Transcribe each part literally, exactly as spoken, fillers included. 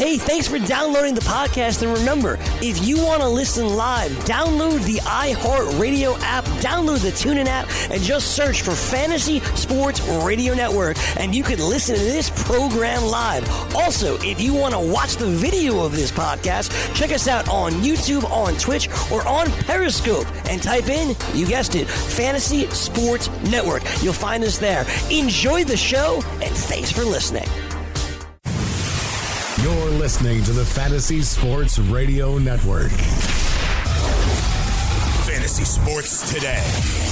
Hey, thanks for downloading the podcast. And remember, if you want to listen live, download the iHeartRadio app, download the TuneIn app, and just search for Fantasy Sports Radio Network, and you can listen to this program live. Also, if you want to watch the video of this podcast, check us out on YouTube, on Twitch, or on Periscope, and type in, you guessed it, Fantasy Sports Network. You'll find us there. Enjoy the show, and thanks for listening. You're listening to the Fantasy Sports Radio Network. Fantasy Sports Today.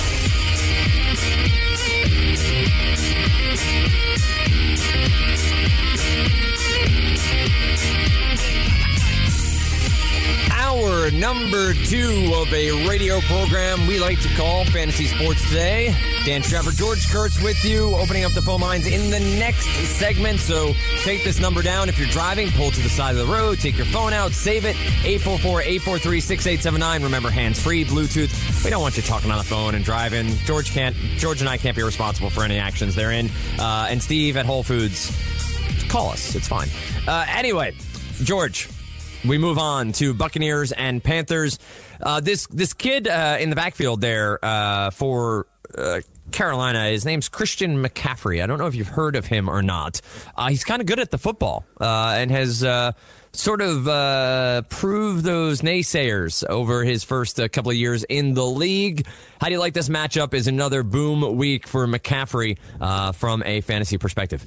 Hour number two of a radio program we like to call Fantasy Sports Today. Dan Trevor, George Kurtz with you, opening up the phone lines in the next segment. So take this number down if you're driving, pull to the side of the road, take your phone out, save it, eight four four, eight four three, six eight seven nine. Remember, hands-free, Bluetooth. We don't want you talking on the phone and driving. George can't. George and I can't be responsible for any actions therein. Uh, and Steve at Whole Foods, call us. It's fine. Uh, anyway, George, we move on to Buccaneers and Panthers. Uh, this this kid uh, in the backfield there uh, for uh, Carolina, his name's Christian McCaffrey. I don't know if you've heard of him or not. Uh, he's kind of good at the football uh, and has uh, sort of uh, proved those naysayers over his first uh, couple of years in the league. How do you like this matchup? Is another boom week for McCaffrey uh, from a fantasy perspective?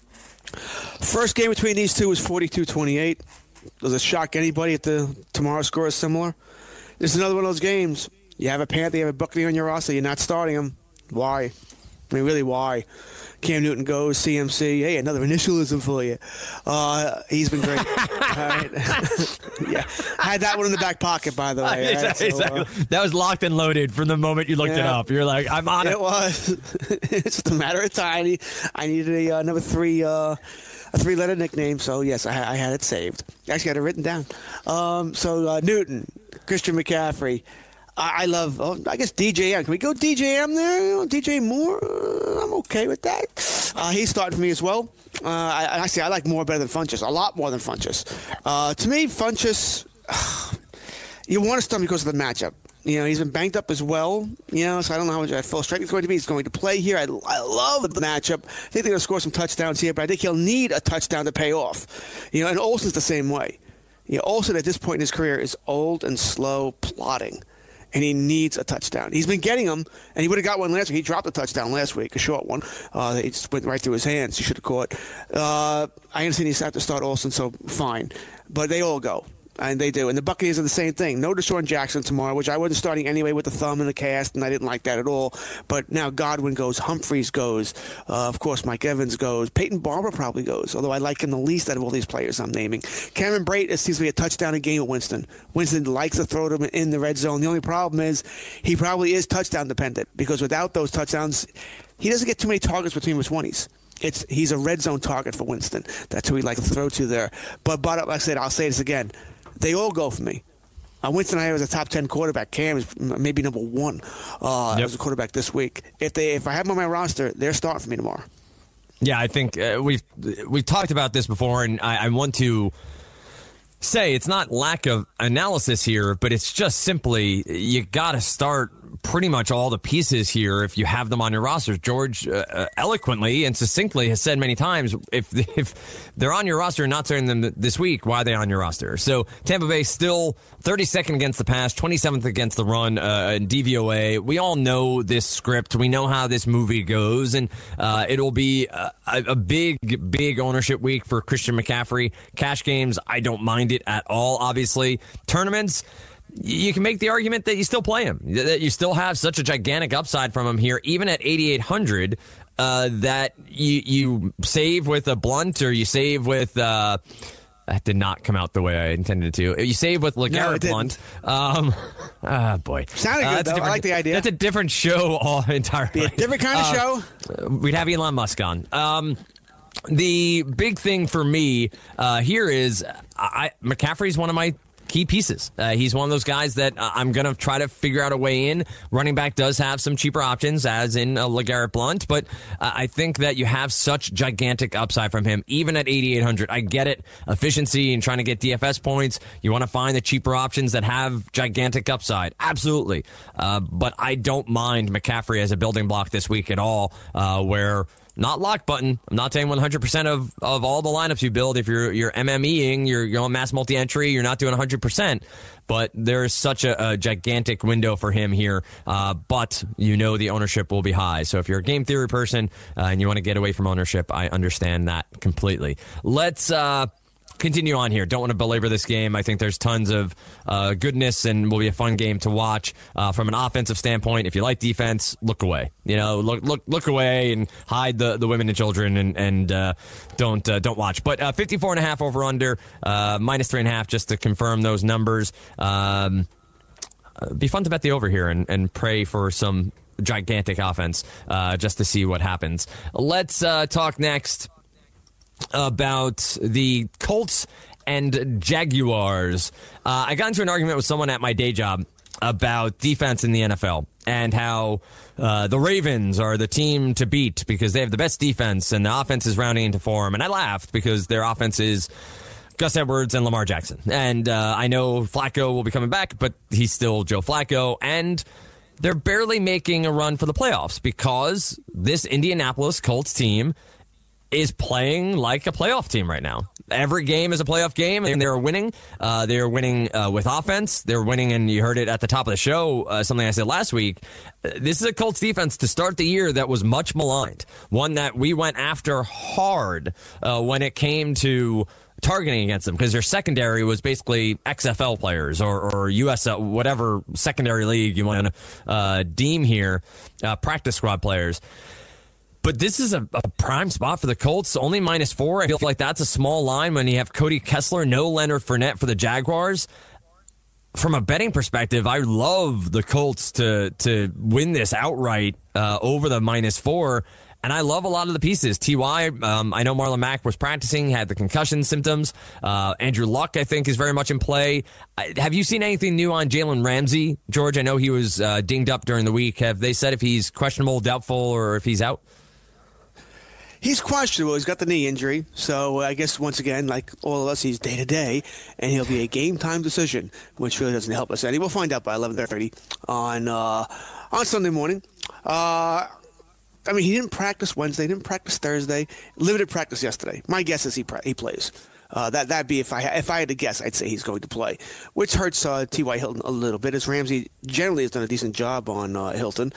First game between these two was forty-two twenty-eight. Does it shock anybody if the tomorrow's score is similar? This is another one of those games. You have a Panther, you have a Buccaneer on your roster, you're not starting him. Why? I mean, really, why? Cam Newton goes, C M C. Hey, another initialism for you. Uh, he's been great. All right. Yeah, I had that one in the back pocket, by the way. Exactly. Right? So, uh, that was locked and loaded from the moment you looked yeah. it up. You're like, I'm on it. It was. It's just a matter of time. I, need, I needed a uh, number three, uh, a three-letter nickname. So yes, I, I had it saved. Actually, I had it written down. Um, so uh, Newton, Christian McCaffrey. I love, oh, I guess, D J M. Can we go D J M there? You know, D J Moore? Uh, I'm okay with that. Uh, he's starting for me as well. Uh, I, I see. I like Moore better than Funchess. A lot more than Funchess. Uh, to me, Funchess, uh, you want to start him because of the matchup. You know, he's been banged up as well. You know, so I don't know how much full strength he's going to be. He's going to play here. I, I love the matchup. I think they're going to score some touchdowns here, but I think he'll need a touchdown to pay off. You know, and Olsen's the same way. You know, Olsen at this point in his career is old and slow, plodding. And he needs a touchdown. He's been getting them, and he would have got one last week. He dropped a touchdown last week, a short one. Uh, it just went right through his hands. He should have caught. Uh, I understand he's had to start Olsen, so fine. But they all go, and they do. And the Buccaneers are the same thing. No Deshaun Jackson tomorrow, which I wasn't starting anyway with the thumb in the cast, and I didn't like that at all. But now Godwin goes, Humphreys goes, uh, of course Mike Evans goes, Peyton Barber probably goes, although I like him the least out of all these players I'm naming. Cameron Brate, it seems to be a touchdown a game with Winston. Winston likes to throw them in the red zone. The only problem is he probably is touchdown dependent, because without those touchdowns, he doesn't get too many targets between his twenties. It's he's a red zone target for Winston. That's who he likes to throw to there. But, but like I said, I'll say this again. They all go for me. Uh, Winston, I have as a top ten quarterback. Cam is maybe number one uh, yep. as a quarterback this week. If they, if I have them on my roster, they're starting for me tomorrow. Yeah, I think uh, we've we've talked about this before, and I, I want to say it's not lack of analysis here, but it's just simply you got to start pretty much all the pieces here if you have them on your roster. George uh, eloquently and succinctly has said many times, if if they're on your roster and not starting them this week, why are they on your roster? So Tampa Bay still thirty-second against the pass, twenty-seventh against the run uh, in D V O A. We all know this script. We know how this movie goes, and uh, it'll be a, a big, big ownership week for Christian McCaffrey. Cash games, I don't mind it at all, obviously. Tournaments, you can make the argument that you still play him, that you still have such a gigantic upside from him here, even at eighty-eight hundred, uh, that you you save with a blunt or you save with... Uh, that did not come out the way I intended it to. You save with LeGarrette no, Blunt. Um, ah, boy. Sounded good, uh, though. I like the idea. That's a different show all entirely. Be a different kind of uh, show. We'd have Elon Musk on. Um, the big thing for me uh, here is I, McCaffrey's one of my key pieces. Uh, he's one of those guys that uh, I'm going to try to figure out a way in. Running back does have some cheaper options, as in uh, LeGarrette Blount, but uh, I think that you have such gigantic upside from him, even at eighty-eight hundred. I get it. Efficiency and trying to get D F S points. You want to find the cheaper options that have gigantic upside. Absolutely. Uh, but I don't mind McCaffrey as a building block this week at all, uh, where not lock button. I'm not saying one hundred percent of, of all the lineups you build. If you're you're MMEing, you're, you're on mass multi-entry, you're not doing one hundred percent. But there's such a, a gigantic window for him here. Uh, but you know the ownership will be high. So if you're a game theory person uh, and you want to get away from ownership, I understand that completely. Let's uh, continue on here. Don't want to belabor this game. I think there's tons of uh, goodness and will be a fun game to watch. Uh, from an offensive standpoint, if you like defense, look away. You know, look look look away and hide the, the women and children and and uh, don't uh, don't watch. But uh, fifty-four and a half over under, uh, minus three and a half just to confirm those numbers. Um, be fun to bet the over here and, and pray for some gigantic offense uh, just to see what happens. Let's uh, talk next about the Colts and Jaguars. Uh, I got into an argument with someone at my day job about defense in the N F L and how uh, the Ravens are the team to beat because they have the best defense and the offense is rounding into form. And I laughed because their offense is Gus Edwards and Lamar Jackson. And uh, I know Flacco will be coming back, but he's still Joe Flacco. And they're barely making a run for the playoffs because this Indianapolis Colts team is playing like a playoff team right now. Every game is a playoff game, and they're winning. Uh, they're winning uh, with offense. They're winning, and you heard it at the top of the show, uh, something I said last week. This is a Colts defense to start the year that was much maligned, one that we went after hard uh, when it came to targeting against them, because their secondary was basically X F L players or, or U S L, whatever secondary league you want to uh, deem here, uh, practice squad players. But this is a, a prime spot for the Colts, only minus four. I feel like that's a small line when you have Cody Kessler, no Leonard Fournette for the Jaguars. From a betting perspective, I love the Colts to to win this outright uh, over the minus four. And I love a lot of the pieces. T Y, um, I know Marlon Mack was practicing, had the concussion symptoms. Uh, Andrew Luck, I think, is very much in play. I, have you seen anything new on Jalen Ramsey, George? I know he was uh, dinged up during the week. Have they said if he's questionable, doubtful, or if he's out? He's questionable. He's got the knee injury. So I guess, once again, like all of us, he's day-to-day, and he'll be a game-time decision, which really doesn't help us any. We'll find out by eleven thirty on uh, on Sunday morning. Uh, I mean, he didn't practice Wednesday, didn't practice Thursday, limited practice yesterday. My guess is he pra- he plays. Uh, that that'd be if I if I had to guess, I'd say he's going to play, which hurts uh, T Y. Hilton a little bit, as Ramsey generally has done a decent job on uh, Hilton.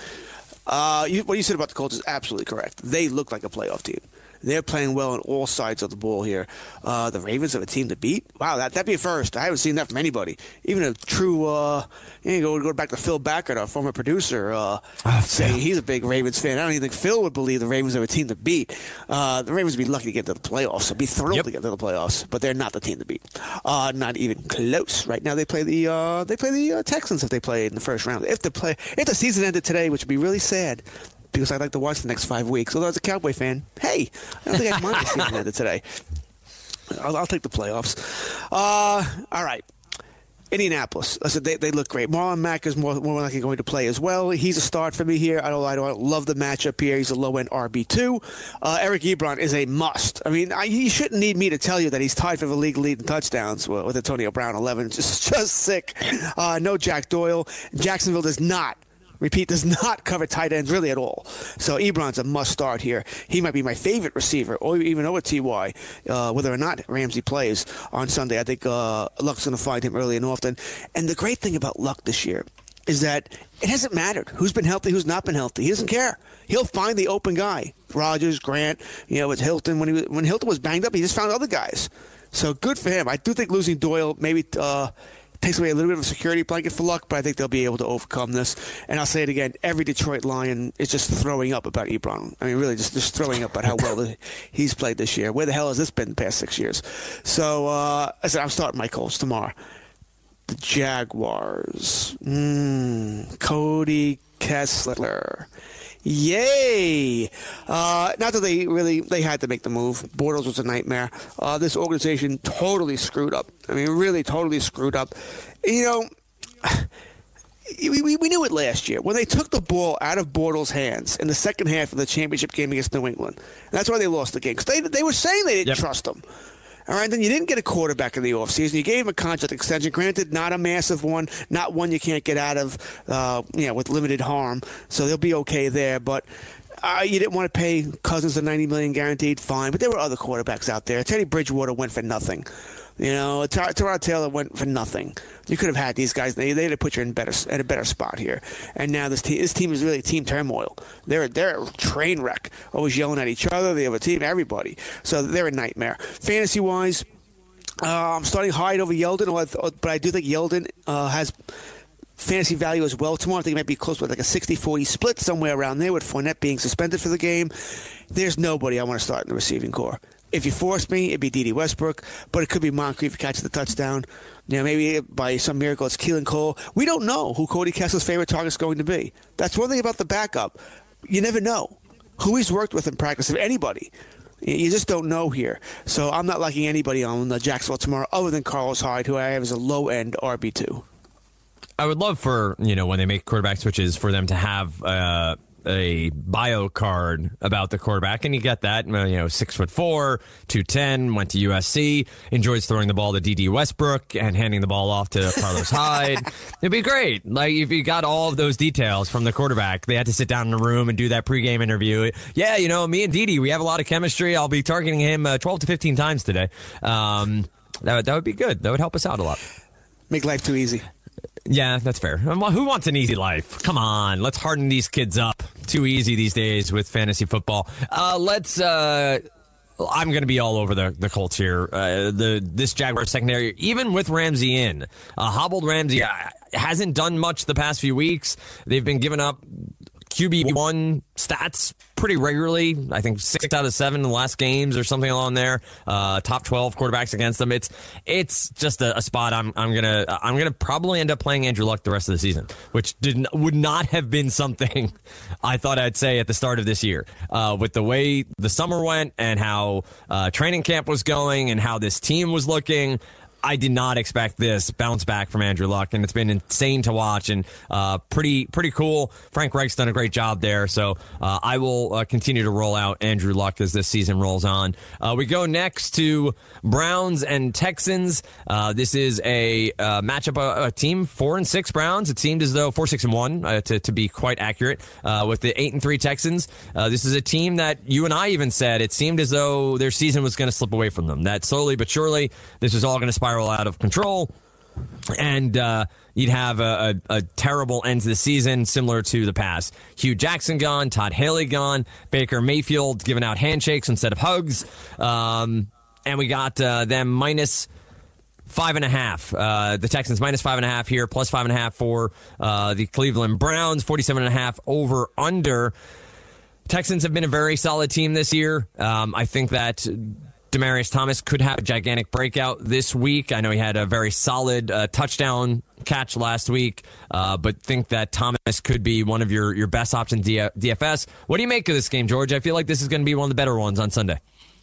Uh, you, what you said about the Colts is absolutely correct. They look like a playoff team. They're playing well on all sides of the ball here. Uh, the Ravens have a team to beat. Wow, that, that'd be a first. I haven't seen that from anybody. Even a true, uh, you know, go, go back to Phil Backert, our former producer, uh, oh, saying he's a big Ravens fan. I don't even think Phil would believe the Ravens have a team to beat. Uh, the Ravens would be lucky to get to the playoffs. They'd be thrilled yep. to get to the playoffs, but they're not the team to beat. Uh, not even close. Right now, they play the uh, they play the uh, Texans if they play in the first round. If the play if the season ended today, which would be really sad, because I'd like to watch the next five weeks. Although as a Cowboy fan, hey, I don't think I'd mind the season ended today. I'll, I'll take the playoffs. Uh, all right. Indianapolis. I said they, they look great. Marlon Mack is more, more likely going to play as well. He's a start for me here. I don't, I don't love the matchup here. He's a low-end R B two. Uh, Eric Ebron is a must. I mean, I, you shouldn't need me to tell you that he's tied for the league lead in touchdowns with, with Antonio Brown, eleven. Just, just sick. Uh, no Jack Doyle. Jacksonville does not. Repeat, does not cover tight ends really at all. So Ebron's a must start here. He might be my favorite receiver, or even over T Y, uh, whether or not Ramsey plays on Sunday. I think uh, Luck's going to find him early and often. And the great thing about Luck this year is that it hasn't mattered who's been healthy, who's not been healthy. He doesn't care. He'll find the open guy. Rodgers, Grant, you know, it's Hilton. When he was, when Hilton was banged up, he just found other guys. So good for him. I do think losing Doyle maybe uh, takes away a little bit of a security blanket for Luck, but I think they'll be able to overcome this. And I'll say it again, every Detroit Lion is just throwing up about Ebron. I mean, really just, just throwing up about how well the, he's played this year. Where the hell has this been the past six years? So uh, I said I'm starting my Colts tomorrow. The Jaguars. Mm, Cody Kessler. Yay! Uh, not that they really they had to make the move. Bortles was a nightmare. Uh, this organization totally screwed up. I mean, really totally screwed up. You know, we, we, we knew it last year when they took the ball out of Bortles' hands in the second half of the championship game against New England. And that's why they lost the game, because they, they were saying they didn't yep. trust him. All right, then you didn't get a quarterback in the offseason. You gave him a contract extension. Granted, not a massive one, not one you can't get out of, uh, you know, with limited harm. So they'll be okay there. But uh, you didn't want to pay Cousins the ninety million dollars guaranteed, fine. But there were other quarterbacks out there. Teddy Bridgewater went for nothing. You know, Ty- Tyrod Taylor went for nothing. You could have had these guys. They they'd have put you in better at a better spot here. And now this team, this team is really team turmoil. They're they're a train wreck. Always yelling at each other. The other team, everybody. So they're a nightmare. Fantasy wise, uh, I'm starting Hyde over Yeldon, but I do think Yeldon uh, has fantasy value as well tomorrow. I think it might be close to like a sixty forty split somewhere around there with Fournette being suspended for the game. There's nobody I want to start in the receiving core. If you force me, it'd be D D Westbrook, but it could be Moncrief who catches the touchdown. You know, maybe by some miracle it's Keelan Cole. We don't know who Cody Kessler's favorite target is going to be. That's one thing about the backup. You never know who he's worked with in practice, if anybody. You just don't know here. So I'm not liking anybody on the Jacksonville tomorrow other than Carlos Hyde, who I have as a low-end R B two. I would love for, you know, when they make quarterback switches, for them to have uh, a bio card about the quarterback, and you get that, you know, six foot four, two ten, went to U S C, enjoys throwing the ball to D D Westbrook and handing the ball off to Carlos Hyde. It'd be great. Like, if you got all of those details from the quarterback, they had to sit down in a room and do that pregame interview. Yeah, you know, me and D D, we have a lot of chemistry. I'll be targeting him uh, twelve to fifteen times today. Um, that, that would be good. That would help us out a lot. Make life too easy. Yeah, that's fair. Who wants an easy life? Come on, let's harden these kids up. Too easy these days with fantasy football. Uh, let's. Uh, I'm going to be all over the, the Colts here. Uh, the this Jaguars secondary, even with Ramsey in, uh, hobbled Ramsey uh, hasn't done much the past few weeks. They've been giving up Q B one stats pretty regularly. I think six out of seven in the last games or something along there. Uh, top twelve quarterbacks against them. It's it's just a, a spot. I'm I'm gonna I'm gonna probably end up playing Andrew Luck the rest of the season, which didn't would not have been something I thought I'd say at the start of this year. Uh, with the way the summer went and how uh, training camp was going and how this team was looking, I did not expect this bounce back from Andrew Luck, and it's been insane to watch and uh, pretty pretty cool. Frank Reich's done a great job there, so uh, I will uh, continue to roll out Andrew Luck as this season rolls on. Uh, we go next to Browns and Texans. Uh, this is a uh, matchup, a, a team four and six Browns. It seemed as though four six and one uh, to to be quite accurate uh, with the eight and three Texans. Uh, this is a team that you and I even said it seemed as though their season was going to slip away from them. That slowly but surely this was all going to spiral out of control, and uh, you'd have a, a, a terrible end to the season similar to the past. Hugh Jackson gone, Todd Haley gone, Baker Mayfield giving out handshakes instead of hugs, um, and we got uh, them minus five and a half. Uh, the Texans minus five and a half here, plus five and a half for uh, the Cleveland Browns, forty-seven and a half over under. Texans have been a very solid team this year. Um, I think that Demaryius Thomas could have a gigantic breakout this week. I know he had a very solid uh, touchdown catch last week, uh, but think that Thomas could be one of your, your best options in D F S. What do you make of this game, George? I feel like this is going to be one of the better ones on Sunday.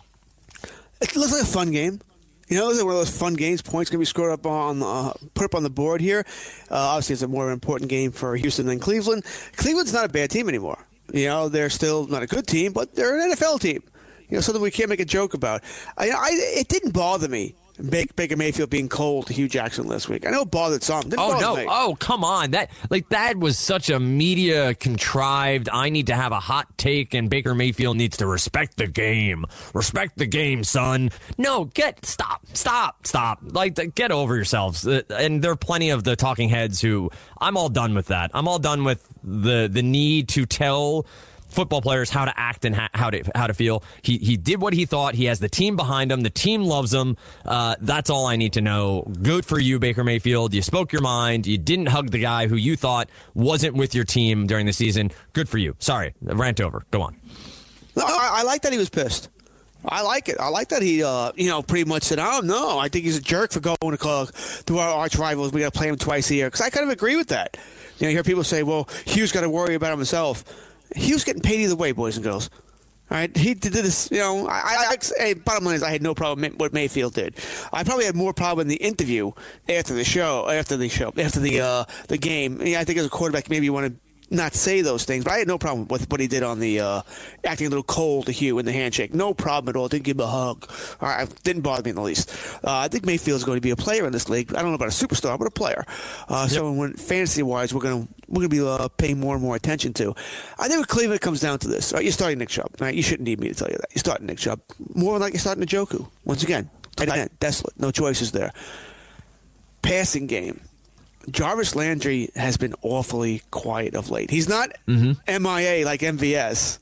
It looks like a fun game. You know, it's one of those fun games. Points going to be scored up on, uh, put up on the board here. Uh, obviously, it's a more important game for Houston than Cleveland. Cleveland's not a bad team anymore. You know, they're still not a good team, but they're an N F L team. You know, something we can't make a joke about. I, I it didn't bother me, Baker Mayfield being cold to Hugh Jackson last week. I know it bothered some. Didn't oh bother no! me. Oh come on! That like that was such a media contrived. I need to have a hot take, and Baker Mayfield needs to respect the game. Respect the game, son. No, get stop, stop, stop. Like get over yourselves. And there are plenty of the talking heads who I'm all done with that. I'm all done with the the need to tell football players how to act and how to how to feel. He he did what he thought. He has the team behind him. The team loves him. Uh, that's all I need to know. Good for you, Baker Mayfield. You spoke your mind. You didn't hug the guy who you thought wasn't with your team during the season. Good for you. Sorry, rant over. Go on. No, I, I like that he was pissed. I like it. I like that he, uh, you know, pretty much said, "Oh no, I think he's a jerk for going to call to our arch rivals. We got to play him twice a year." Because I kind of agree with that. You know, you hear people say, "Well, Hugh's got to worry about himself." he was getting paid either way, boys and girls. All right, he did this, you know, I, I, I, bottom line is I had no problem with what Mayfield did. I probably had more problem in the interview after the show, after the show, after the uh, the game. Yeah, I think as a quarterback, maybe you want to not say those things, but I had no problem with what he did on the uh, acting a little cold to Hugh in the handshake. No problem at all. Didn't give him a hug. All right, didn't bother me in the least. Uh, I think Mayfield's going to be a player in this league. I don't know about a superstar, but a player. Uh, yep. So when fantasy-wise, we're going to we're going to be uh, paying more and more attention to. I think with Cleveland, it comes down to this. All right, you're starting Nick Chubb. All right, you shouldn't need me to tell you that. You're starting Nick Chubb. More like you're starting Njoku. Once again, tight end, desolate. No choices there. Passing game. Jarvis Landry has been awfully quiet of late. He's not mm-hmm. M I A like M V S.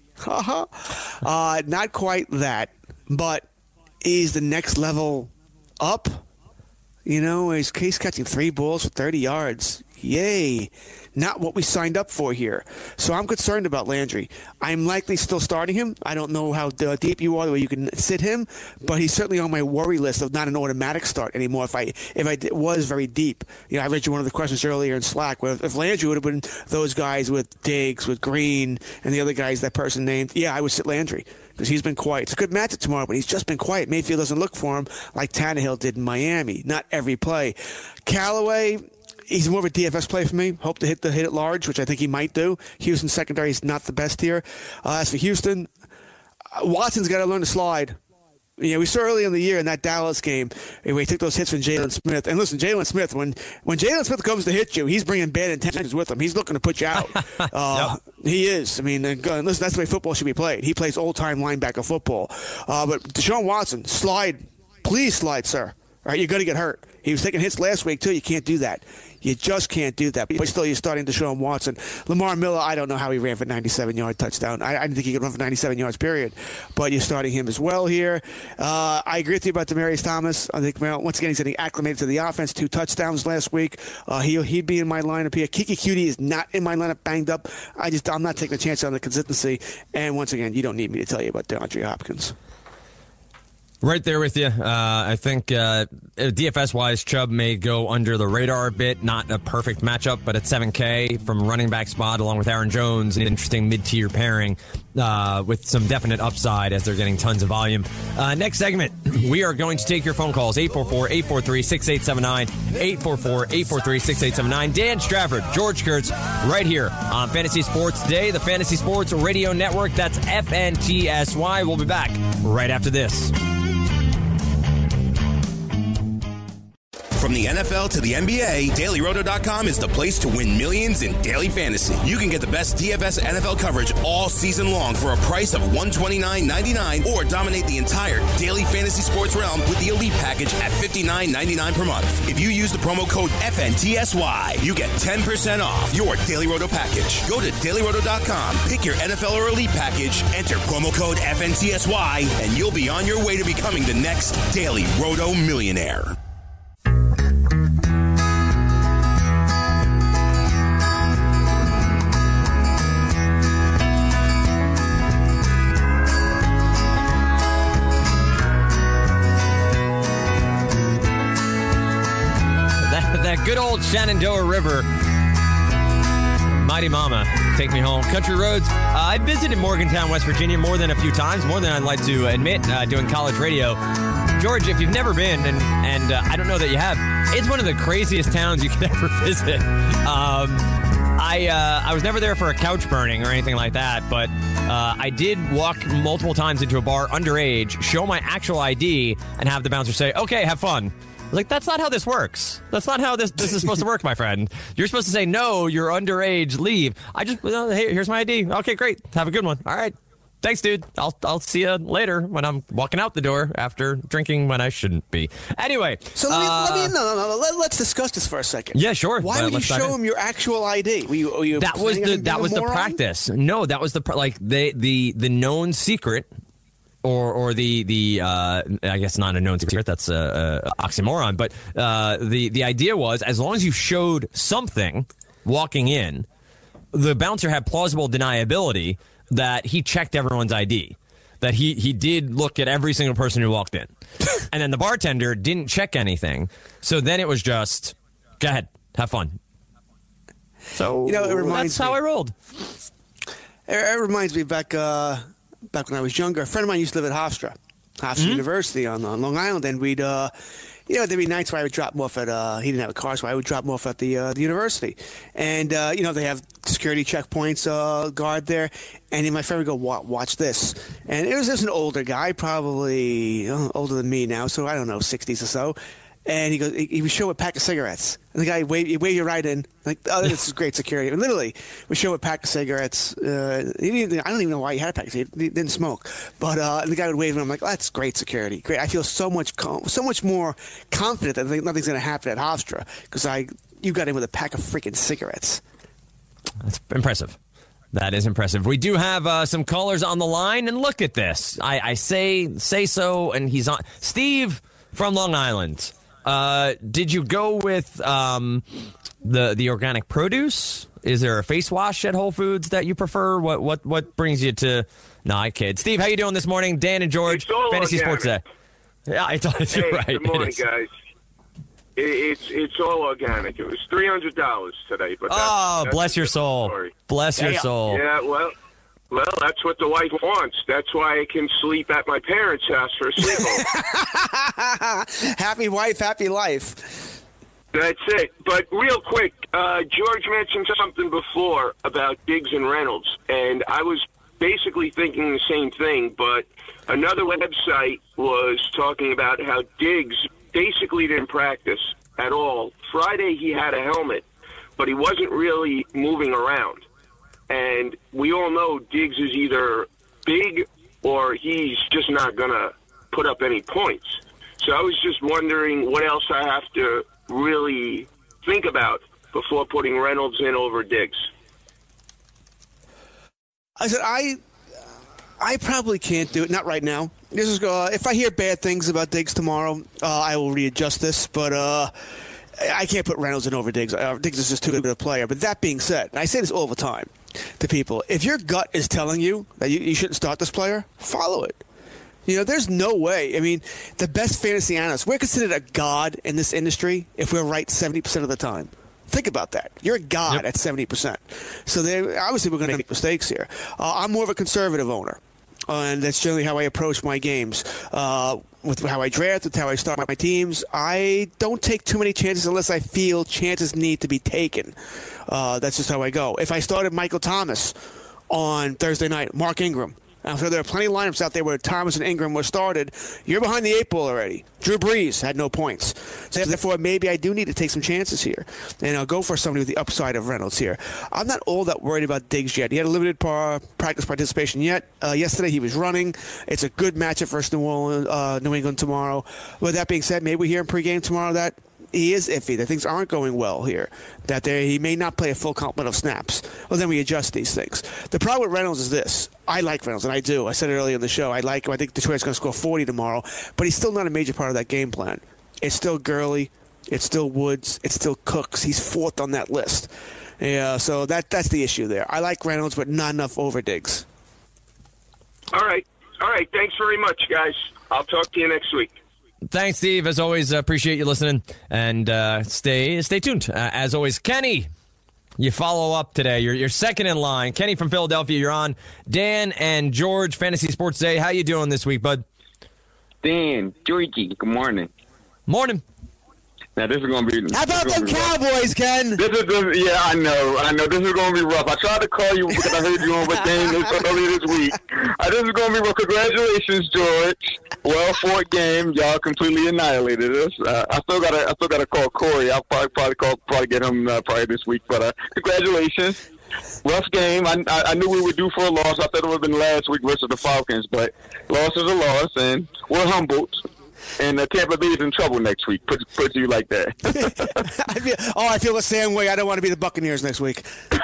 uh, not quite that, but he's the next level up. You know, he's, he's catching three balls for thirty yards. Yay. Not what we signed up for here. So I'm concerned about Landry. I'm likely still starting him. I don't know how deep you are the way you can sit him, but he's certainly on my worry list of not an automatic start anymore if I if I was very deep. You know, I read you one of the questions earlier in Slack where if Landry would have been those guys with Diggs, with Green, and the other guys that person named, yeah, I would sit Landry because he's been quiet. It's a good matchup tomorrow, but he's just been quiet. Mayfield doesn't look for him like Tannehill did in Miami. Not every play. Callaway, he's more of a D F S play for me. Hope to hit the hit it large, which I think he might do. Houston secondary is not the best here. Uh, as for Houston, uh, Watson's got to learn to slide. You know, we saw early in the year in that Dallas game where he took those hits from Jalen Smith. And listen, Jalen Smith, when when Jalen Smith comes to hit you, he's bringing bad intentions with him. He's looking to put you out. Uh, yep. He is. I mean, uh, listen, that's the way football should be played. He plays old-time linebacker football. Uh, but Deshaun Watson, slide. Please slide, sir. All right, you're going to get hurt. He was taking hits last week, too. You can't do that. You just can't do that. But still, you're starting to show him Watson. Lamar Miller, I don't know how he ran for ninety-seven-yard touchdown. I, I didn't think he could run for ninety-seven yards, period. But you're starting him as well here. Uh, I agree with you about Demaryius Thomas. I think, well, once again, he's getting acclimated to the offense. Two touchdowns last week. Uh, he'll, he'd be in my lineup here. Kiki Cutie is not in my lineup, banged up. I just, I'm not taking a chance on the consistency. And once again, you don't need me to tell you about DeAndre Hopkins. Right there with you. Uh, I think uh, D F S-wise, Chubb may go under the radar a bit. Not a perfect matchup, but at seven K from running back spot along with Aaron Jones, an interesting mid-tier pairing uh, with some definite upside as they're getting tons of volume. Uh, next segment, we are going to take your phone calls, eight four four, eight four three, six eight seven nine, eight four four, eight four three, six eight seven nine. Dan Strafford, George Kurtz, right here on Fantasy Sports Today, the Fantasy Sports Radio Network. That's F N T S Y. We'll be back right after this. From the N F L to the N B A, Daily Roto dot com is the place to win millions in daily fantasy. You can get the best D F S N F L coverage all season long for a price of one hundred twenty-nine ninety-nine, or dominate the entire daily fantasy sports realm with the Elite package at fifty-nine ninety-nine per month. If you use the promo code F N T S Y, you get ten percent off your Daily Roto package. Go to Daily Roto dot com, pick your N F L or Elite package, enter promo code F N T S Y, and you'll be on your way to becoming the next Daily Roto millionaire. That good old Shenandoah River. Mighty Mama, take me home. Country roads. Uh, I visited Morgantown, West Virginia more than a few times, more than I'd like to admit, uh, doing college radio. George, if you've never been, and, and uh, I don't know that you have, it's one of the craziest towns you could ever visit. Um, I uh, I was never there for a couch burning or anything like that, but uh, I did walk multiple times into a bar underage, show my actual I D, and have the bouncer say, okay, have fun. I was like, that's not how this works. That's not how this this is supposed to work, my friend. You're supposed to say, no, you're underage, leave. I just, well, hey, here's my I D. Okay, great. Have a good one. All right. Thanks, dude. I'll I'll see you later when I'm walking out the door after drinking when I shouldn't be. Anyway. So let me, uh, let me no, no, no. Let, let's discuss this for a second. Yeah, sure. Why would you show him your actual I D? Were you, were you that was the that was the practice. No, that was the, like, they, the, the known secret. Or, or the the uh, I guess not a known secret. That's a, a oxymoron. But uh, the the idea was, as long as you showed something walking in, the bouncer had plausible deniability that he checked everyone's I D, that he he did look at every single person who walked in, and then the bartender didn't check anything. So then it was just, go ahead, have fun. So you know, it reminds that's me. how I rolled. It, it reminds me back uh, back when I was younger. A friend of mine used to live at Hofstra, Hofstra mm-hmm. University on, on Long Island, and we'd, uh, you know, there'd be nights where I would drop him off at. Uh, he didn't have a car, so I would drop him off at the uh, the university, and uh, you know they have security checkpoints uh, guard there, and then my friend would go, "Watch this," and it was just an older guy, probably uh, older than me now, so I don't know, sixties or so. And he goes, he would show a pack of cigarettes. And the guy would wave, he'd wave you right in. Like, oh, this is great security. And literally, would show a pack of cigarettes. Uh, he didn't even, I don't even know why he had a pack of cigarettes. He didn't smoke. But uh, the guy would wave, and I'm like, oh, that's great security. Great. I feel so much so much more confident that nothing's going to happen at Hofstra because I you got in with a pack of freaking cigarettes. That's impressive. That is impressive. We do have uh, some callers on the line, and look at this. I, I say say so, and he's on. Steve from Long Island. Uh, did you go with um, the the organic produce? Is there a face wash at Whole Foods that you prefer? What what what brings you to? No, I kid. Steve, how you doing this morning? Dan and George, Fantasy organic. Sports Day. Yeah, I thought hey, you're right. Good morning, guys. It, it's it's all organic. It was three hundred dollars today. But that's, oh, that's bless your soul. Story. Bless your yeah. soul. Yeah, well. Well, that's what the wife wants. That's why I can sleep at my parents' house for a sleepover. Happy wife, happy life. That's it. But real quick, uh, George mentioned something before about Diggs and Reynolds, and I was basically thinking the same thing, but another website was talking about how Diggs basically didn't practice at all. Friday he had a helmet, but he wasn't really moving around. And we all know Diggs is either big or he's just not going to put up any points. So I was just wondering what else I have to really think about before putting Reynolds in over Diggs. I said, I I probably can't do it. Not right now. This is uh, if I hear bad things about Diggs tomorrow, uh, I will readjust this. But uh, I can't put Reynolds in over Diggs. Uh, Diggs is just too good a player. But that being said, and I say this all the time to people, if your gut is telling you that you, you shouldn't start this player, follow it. You know, there's no way. I mean, the best fantasy analysts, we're considered a god in this industry if we're right seventy percent of the time. Think about that. You're a god yep. at seventy percent. So they, obviously we're going to make mistakes here. Uh, I'm more of a conservative owner. Uh, and that's generally how I approach my games. Uh, with how I draft, with how I start my teams, I don't take too many chances unless I feel chances need to be taken. Uh, that's just how I go. If I started Michael Thomas on Thursday night, Mark Ingram, I'm sure there are plenty of lineups out there where Thomas and Ingram were started. You're behind the eight ball already. Drew Brees had no points. So therefore, maybe I do need to take some chances here. And I'll go for somebody with the upside of Reynolds here. I'm not all that worried about Diggs yet. He had a limited par- practice participation yet. Uh, yesterday, he was running. It's a good matchup versus New, Orleans, uh, New England tomorrow. With that being said, maybe we hear in pregame tomorrow that he is iffy, that things aren't going well here, that they, he may not play a full complement of snaps. Well, then we adjust these things. The problem with Reynolds is this. I like Reynolds, and I do. I said it earlier in the show. I like him. I think Detroit's going to score forty tomorrow, but he's still not a major part of that game plan. It's still Gurley. It's still Woods. It's still Cooks. He's fourth on that list. Yeah, so that that's the issue there. I like Reynolds, but not enough over Diggs. All right. All right. Thanks very much, guys. I'll talk to you next week. Thanks, Steve. As always, uh, appreciate you listening, and uh, stay stay tuned. Uh, as always, Kenny, you follow up today. You're you're second in line. Kenny from Philadelphia, you're on. Dan and George, Fantasy Sports Day. How you doing this week, bud? Dan, Georgie, good morning. Morning. Now, this is going to be... How about them Cowboys, Ken? This is, this, yeah, I know. I know. This is going to be rough. I tried to call you because I heard you on with game earlier this week. Uh, this is going to be rough. Congratulations, George. Well fought game. Y'all completely annihilated us. Uh, I still got to I still got to call Corey. I'll probably, probably, call, probably get him uh, probably this week. But uh, congratulations. Rough game. I, I, I knew we were due for a loss. I thought it would have been last week versus the Falcons. But loss is a loss, and we're humbled. And uh, Tampa Bay is in trouble next week. Put put you like that. I feel, oh, I feel the same way. I don't want to be the Buccaneers next week.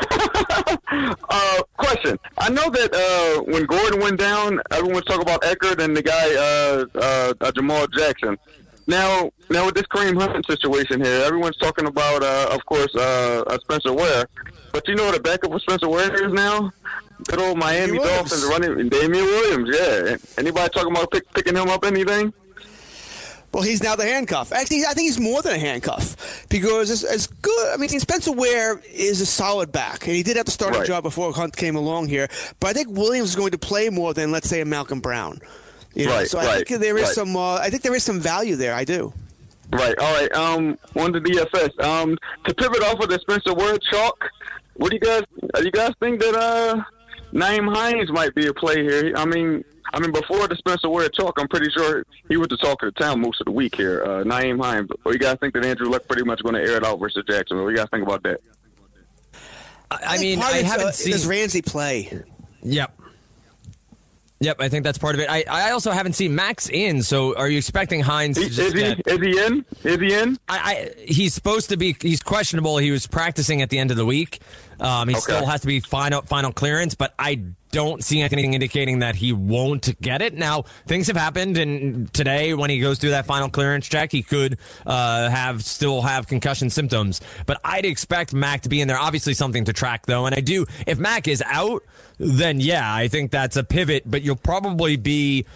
uh, question. I know that uh, when Gordon went down, everyone's talking about Eckert and the guy uh, uh, uh, Jamal Jackson. Now, now with this Kareem Hunt situation here, everyone's talking about, uh, of course, uh, uh, Spencer Ware. But you know what the backup for Spencer Ware is now? Good old Miami Dolphins running Damian Williams. Yeah. Anybody talking about pick, picking him up? Anything? Well, he's now the handcuff. Actually, I think he's more than a handcuff because as, as good. I mean, Spencer Ware is a solid back, and he did have to start right. a job before Hunt came along here. But I think Williams is going to play more than, let's say, a Malcolm Brown. You know? Right. So I right, think there is right. some. Uh, I think there is some value there. I do. Right. All right. Um, on to D F S. Um, to pivot off of the Spencer Ware chalk, what do you guys? Do you guys think that uh, Nyheim Hines might be a play here? I mean. I mean, before the Spencer Ware talk, I'm pretty sure he was the talk of the town most of the week here. Uh, Nyheim Hines. Or you guys think that Andrew Luck pretty much going to air it out versus Jacksonville? What do you guys think about that? I, I mean, I haven't uh, seen. Does Ramsey play? Yep. Yep, I think that's part of it. I, I also haven't seen Max in, so are you expecting Hines to Is, just is, he, get... is he in? Is he in? I, I, he's supposed to be. He's questionable. He was practicing at the end of the week. Um, he Okay. still has to be final final clearance, but I don't see anything indicating that he won't get it. Now, things have happened, and today when he goes through that final clearance check, he could uh, have still have concussion symptoms. But I'd expect Mac to be in there. Obviously, something to track though, and I do. If Mac is out, then yeah, I think that's a pivot. But you'll probably be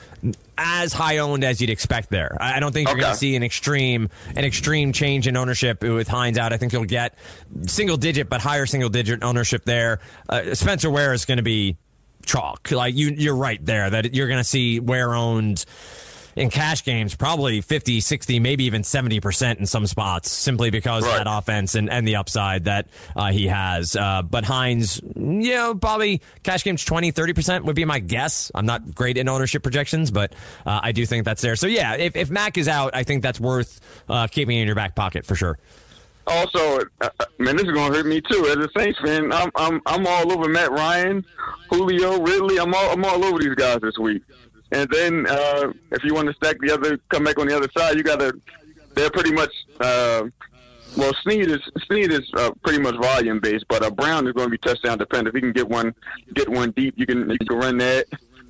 as high owned as you'd expect there. I don't think you're Okay. going to see an extreme an extreme change in ownership with Hines out. I think you'll get single digit, but higher single digit ownership there. Uh, Spencer Ware is going to be chalk. Like you, you're right there that you're going to see Ware owned in cash games, probably fifty, sixty, maybe even seventy percent in some spots, simply because Right. of that offense and, and the upside that uh, he has. Uh, but Hines, you know, probably cash games twenty, thirty percent would be my guess. I'm not great in ownership projections, but uh, I do think that's there. So, yeah, if, if Mac is out, I think that's worth uh, keeping in your back pocket for sure. Also, uh, man, this is gonna hurt me too. As a Saints fan, I'm I'm I'm all over Matt Ryan, Julio, Ridley. I'm all I'm all over these guys this week. And then uh, if you want to stack the other, come back on the other side, you got to. They're pretty much. Uh, well, Snead is Snead is uh, pretty much volume based, but uh, Brown is going to be touchdown dependent. If he can get one, get one deep, you can you can run that.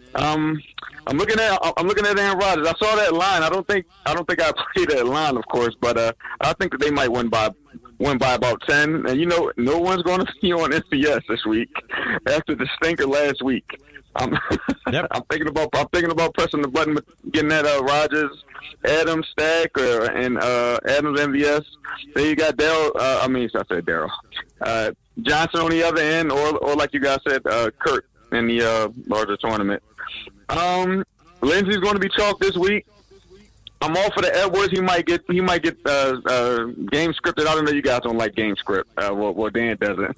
Um, I'm looking at I'm looking at Aaron Rodgers. I saw that line. I don't think I don't think I played that line, of course, but uh, I think that they might win by win by about ten. And you know, no one's going to be on N C S this week after the stinker last week. I'm, Yep. I'm thinking about I'm thinking about pressing the button, getting that uh, Rodgers, Adams stack, or and uh, Adams M V S. Then you got Daryl. Uh, I mean, I said Daryl uh, Johnson on the other end, or or like you guys said, uh, Kurt in the uh, larger tournament. Um, Lindsey's going to be chalk this week. I'm all for the Edwards. He might get he might get uh, uh, game scripted. I don't know. You guys don't like game script. Uh, well, well, Dan doesn't.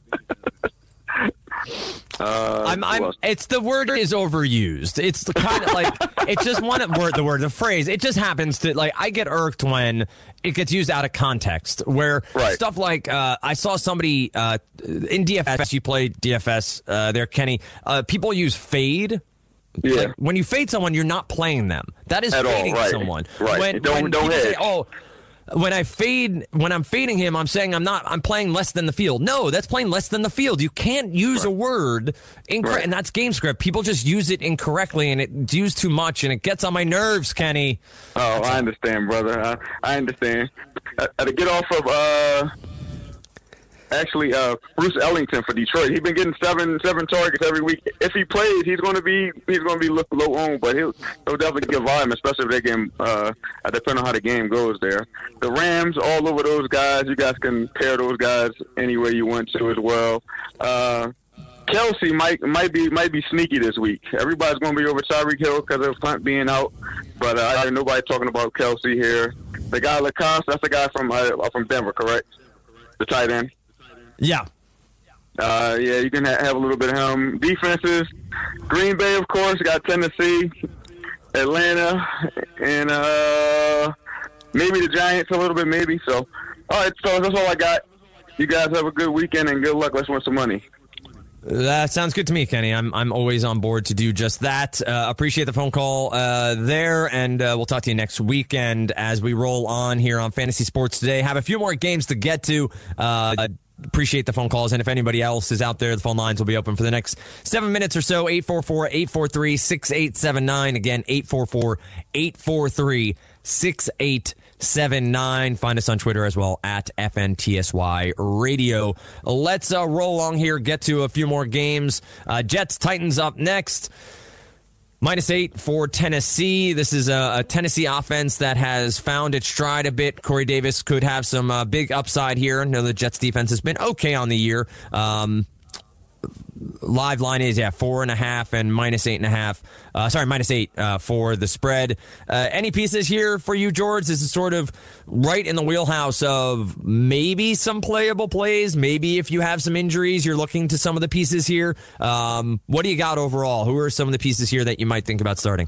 Uh, I'm, who I'm, else? it's the word is overused. It's the kind of like it's just one word, the word, the phrase. It just happens to like I get irked when it gets used out of context. Where Right. stuff like uh, I saw somebody uh, in D F S. You played D F S uh, there, Kenny. Uh, people use fade. Yeah. Like, when you fade someone, you're not playing them. That is At all, fading right. someone. Right. When, Don't- when don't people say, hedge. "Oh, when I fade, when I'm fading him, I'm saying I'm not. I'm playing less than the field." No, that's playing less than the field. You can't use a word incorrect, Right. and that's game script. People just use it incorrectly, and it's used too much, and it gets on my nerves, Kenny. Oh, I understand, brother. I, I understand. Uh, to get off of uh, actually uh, Bruce Ellington for Detroit, he's been getting seven seven targets every week. If he plays, he's going to be he's going to be low, low owned, but he'll he'll definitely get volume, especially if they game uh, depending on how the game goes there. The Rams all over those guys. You guys can pair those guys any way you want to as well. Uh, Kelsey might might be might be sneaky this week. Everybody's going to be over Tyreek Hill because of Hunt being out, but uh, I heard nobody talking about Kelsey here. The guy Lacoste, that's the guy from uh, from Denver, correct? The tight end. Yeah. Uh, yeah, you can ha- have a little bit of him. Defenses, Green Bay, of course, got Tennessee, Atlanta, and uh, maybe the Giants a little bit, maybe. So, all right, so that's all I got. You guys have a good weekend and good luck. Let's win some money. That sounds good to me, Kenny. I'm I'm always on board to do just that. Uh, appreciate the phone call uh, there, and uh, we'll talk to you next weekend as we roll on here on Fantasy Sports Today. Have a few more games to get to. Uh, appreciate the phone calls, and if anybody else is out there, the phone lines will be open for the next seven minutes or so. eight four four, eight four three, six eight seven nine. Again, eight four four, eight four three, six eight seven nine. Find us on Twitter as well at F N T S Y Radio. Let's uh, roll along here, get to a few more games. Uh, Jets Titans up next. Minus eight for Tennessee. This is a, a Tennessee offense that has found its stride a bit. Corey Davis could have some uh, big upside here. I know the Jets defense has been okay on the year. Um, live line is, yeah, four and a half and minus eight and a half. Uh, sorry, minus eight uh, for the spread. Uh, any pieces here for you, George? This is sort of right in the wheelhouse of maybe some playable plays. Maybe if you have some injuries, you're looking to some of the pieces here. Um, what do you got overall? Who are some of the pieces here that you might think about starting?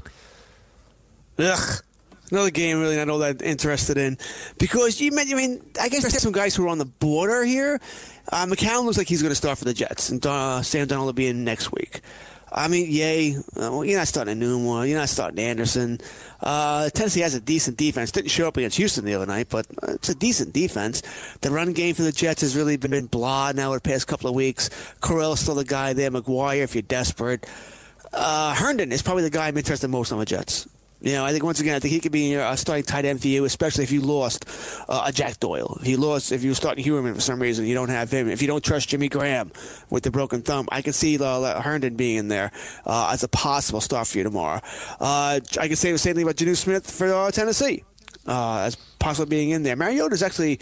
Ugh. Another game really not all that interested in. Because you meant, I mean, I guess there's some guys who are on the border here. Uh, McCown looks like he's going to start for the Jets, and uh, Sam Darnold will be in next week. I mean, yay. Uh, well, you're not starting Newman. You're not starting Anderson. Uh, Tennessee has a decent defense. Didn't show up against Houston the other night, but it's a decent defense. The run game for the Jets has really been blah now the past couple of weeks. Correll's still the guy there. McGuire, if you're desperate. Uh, Herndon is probably the guy I'm interested most on the Jets. You know, I think once again, I think he could be a starting tight end for you, especially if you lost uh, a Jack Doyle. If you lost, if you were starting Heuerman for some reason, you don't have him. If you don't trust Jimmy Graham with the broken thumb, I can see uh, Herndon being in there uh, as a possible start for you tomorrow. Uh, I can say the same thing about Janu Smith for uh, Tennessee uh, as possibly being in there. Mariota's actually,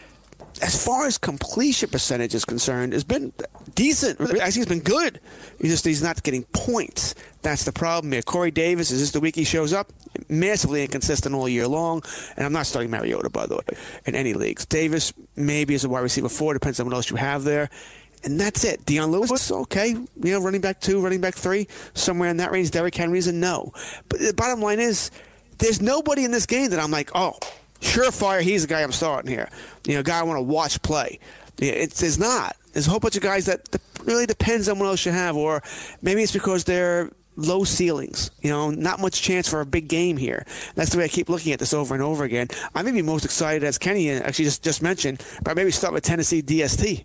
as far as completion percentage is concerned, has been decent. Actually, he's been good. He's just he's not getting points. That's the problem here. Corey Davis, is this the week he shows up? Massively inconsistent all year long. And I'm not starting Mariota, by the way, in any leagues. Davis maybe is a wide receiver four. Depends on what else you have there. And that's it. Deion Lewis, okay. You know, running back two, running back three, somewhere in that range. Derrick Henry's a no. But the bottom line is, there's nobody in this game that I'm like, oh, surefire, he's the guy I'm starting here. You know, guy I want to watch play. It's, it's not. There's a whole bunch of guys that really depends on what else you have, or maybe it's because they're low ceilings. You know, not much chance for a big game here. That's the way I keep looking at this over and over again. I may be most excited, as Kenny actually just, just mentioned, but maybe start with Tennessee D S T.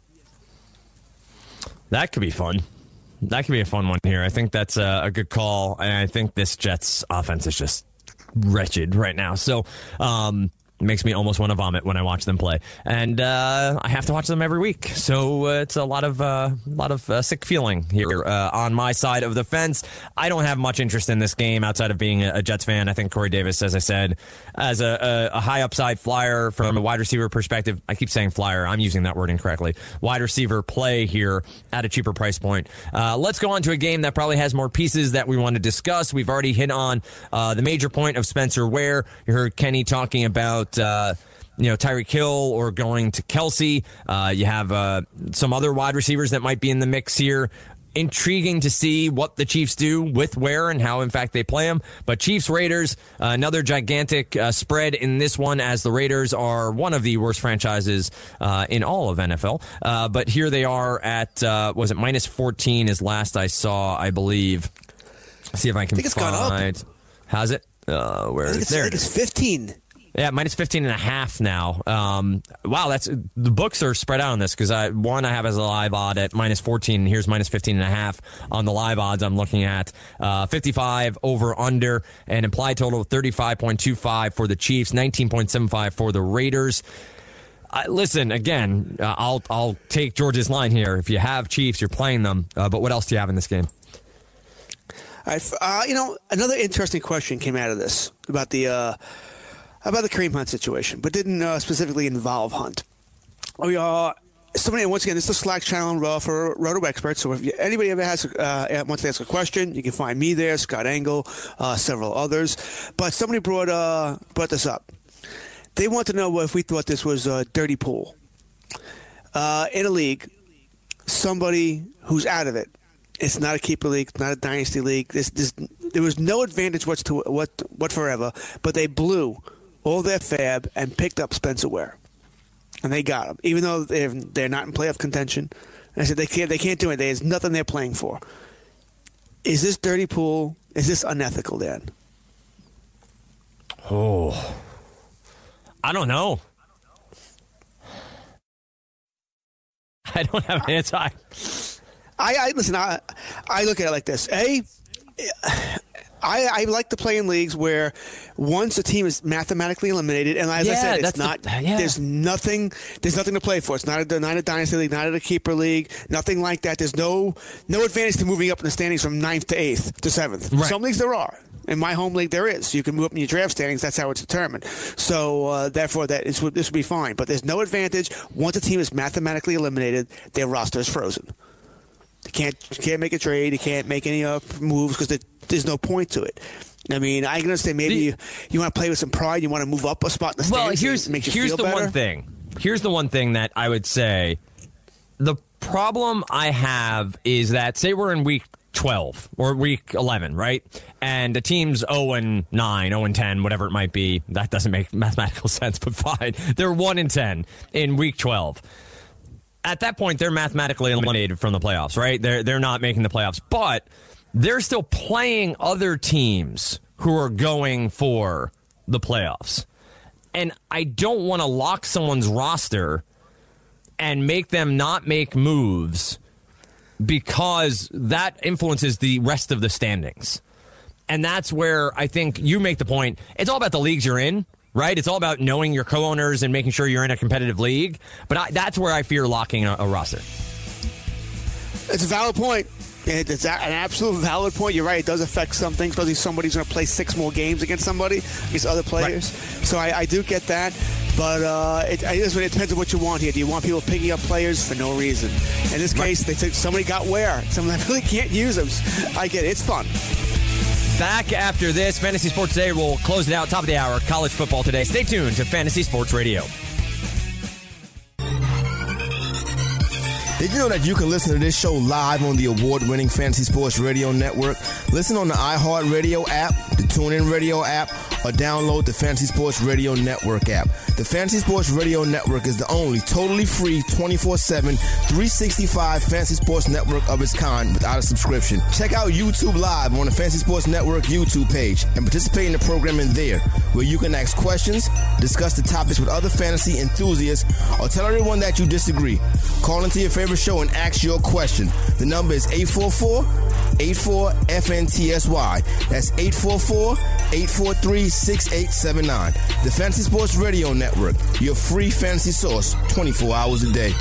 That could be fun. That could be a fun one here. I think that's a, a good call, and I think this Jets offense is just wretched right now. So, um, it makes me almost want to vomit when I watch them play, and uh, I have to watch them every week. So uh, it's a lot of uh, lot of uh, sick feeling here uh, on my side of the fence. I don't have much interest in this game outside of being a Jets fan. I think Corey Davis, as I said, as a, a, a high upside flyer from a wide receiver perspective. I keep saying flyer. I'm using that word incorrectly. Wide receiver play here at a cheaper price point. Uh, let's go on to a game that probably has more pieces that we want to discuss. We've already hit on uh, the major point of Spencer Ware. You heard Kenny talking about Uh, you know, Tyreek Hill or going to Kelsey. Uh, you have uh, some other wide receivers that might be in the mix here. Intriguing to see what the Chiefs do with Ware and how, in fact, they play him. But Chiefs-Raiders, uh, another gigantic uh, spread in this one, as the Raiders are one of the worst franchises uh, in all of N F L. Uh, but here they are at, uh, was it minus fourteen is last I saw, I believe. Let's see if I can I think it's find. gone up. Has it? Uh, where I think is it's, there? I think it's fifteen. Yeah, minus fifteen and a half now. Um, wow, that's the books are spread out on this because I one I have as a live odd at minus fourteen, and here's minus fifteen and a half on the live odds I'm looking at. Uh, fifty-five over under, an implied total of thirty-five point two five for the Chiefs, nineteen point seven five for the Raiders. Uh, listen, again, uh, I'll I'll take George's line here. If you have Chiefs, you're playing them. Uh, but what else do you have in this game? I've, uh, you know, another interesting question came out of this about the uh, about the Kareem Hunt situation, but didn't uh, specifically involve Hunt. We uh, somebody once again, this is the Slack channel uh, for Roto Experts. So if you, anybody ever has uh, wants to ask a question, you can find me there, Scott Engel, uh, several others. But somebody brought uh, brought this up. They want to know if we thought this was a dirty pool uh, in a league. Somebody who's out of it. It's not a keeper league, not a dynasty league. This, this, there was no advantage whatsoever, what, what forever, but they blew all their fab and picked up Spencer Ware, and they got him, even though they're they're not in playoff contention. And I said they can't they can't do it. There's nothing they're playing for. Is this dirty pool? Is this unethical, Dan? Oh, I don't know. I don't have an answer. I, I, I listen. I I look at it like this. A, I, I like to play in leagues where once a team is mathematically eliminated, and as Yeah, I said, it's that's not. the- yeah. There's nothing. There's nothing to play for. It's not a not a dynasty league, not a keeper league, nothing like that. There's no no advantage to moving up in the standings from ninth to eighth to seventh. Right. Some leagues there are. In my home league, there is. You can move up in your draft standings. That's how it's determined. So, uh, therefore, that is, this would be fine. But there's no advantage. Once a team is mathematically eliminated, their roster is frozen. You can't, you can't make a trade. You can't make any uh, moves because there's no point to it. I mean, I can understand maybe The, you, you want to play with some pride. You want to move up a spot in the Well, standings. here's it makes you here's feel the better. one thing. Here's the one thing that I would say. The problem I have is that, say we're in week twelve or week eleven, right? And the team's oh and nine, oh and ten, whatever it might be. That doesn't make mathematical sense, but fine. They're one and ten in week twelve. At that point, they're mathematically eliminated from the playoffs, right? They're they're not making the playoffs, but they're still playing other teams who are going for the playoffs. And I don't want to lock someone's roster and make them not make moves because that influences the rest of the standings. And that's where I think you make the point. It's all about the leagues you're in, right? It's all about knowing your co-owners and making sure you're in a competitive league. But I, that's where I fear locking a, a roster. It's a valid point. It's an absolute valid point. You're right. It does affect something, especially if somebody's going to play six more games against somebody, against other players. Right. So I, I do get that. But uh, it, it depends on what you want here. Do you want people picking up players for no reason? In this case, they took somebody got where. Someone that really can't use them. I get it. It's fun. Back after this, Fantasy Sports Today. We'll close it out. Top of the hour, college football today. Stay tuned to Fantasy Sports Radio. Did you know that you can listen to this show live on the award-winning Fantasy Sports Radio Network? Listen on the iHeartRadio app, the TuneIn Radio app, or download the Fantasy Sports Radio Network app. The Fantasy Sports Radio Network is the only totally free twenty-four seven, three sixty-five Fantasy Sports Network of its kind without a subscription. Check out YouTube Live on the Fantasy Sports Network YouTube page and participate in the program in there, where you can ask questions, discuss the topics with other fantasy enthusiasts, or tell everyone that you disagree. Call into your favorite show and ask your question. The number is eight four four, eight four, F N T S Y. That's eight four four, eight four three, six eight seven nine. The Fantasy Sports Radio Network, your free fantasy source twenty-four hours a day.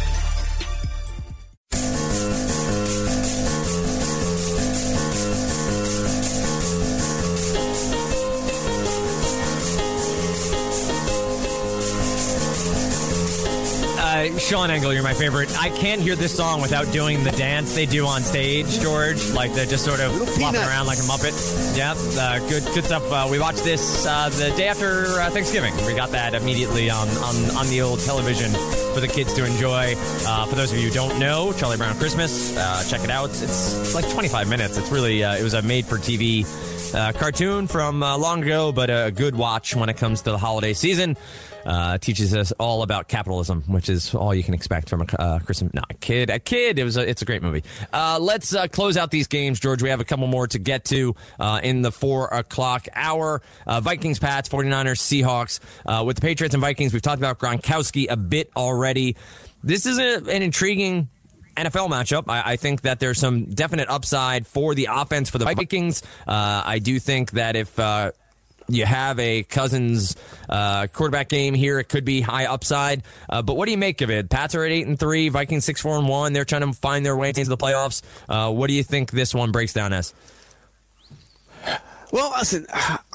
Uh, Sean Engel, you're my favorite. I can't hear this song without doing the dance they do on stage, George. Like they're just sort of flopping around like a Muppet. Yeah, uh, good good stuff. Uh, we watched this uh, the day after uh, Thanksgiving. We got that immediately on, on, on the old television for the kids to enjoy. Uh, for those of you who don't know, Charlie Brown Christmas, uh, check it out. It's, it's like twenty-five minutes. It's really, uh, it was a made-for-T V uh, cartoon from uh, long ago, but a good watch when it comes to the holiday season. Uh, teaches us all about capitalism, which is all you can expect from a uh, Christmas. No, a kid, a kid. It was. A, it's a great movie. Uh, let's uh, close out these games, George. We have a couple more to get to uh, in the four o'clock hour. Uh, Vikings, Pats, forty-niners, Seahawks. Uh, with the Patriots and Vikings, we've talked about Gronkowski a bit already. This is a, an intriguing N F L matchup. I, I think that there's some definite upside for the offense for the Vikings. Uh, I do think that if uh, you have a Cousins uh, quarterback game here, it could be high upside. Uh, but what do you make of it? Pats are at eight and three, Vikings six four and one. They're trying to find their way into the playoffs. Uh, what do you think this one breaks down as? Well, listen,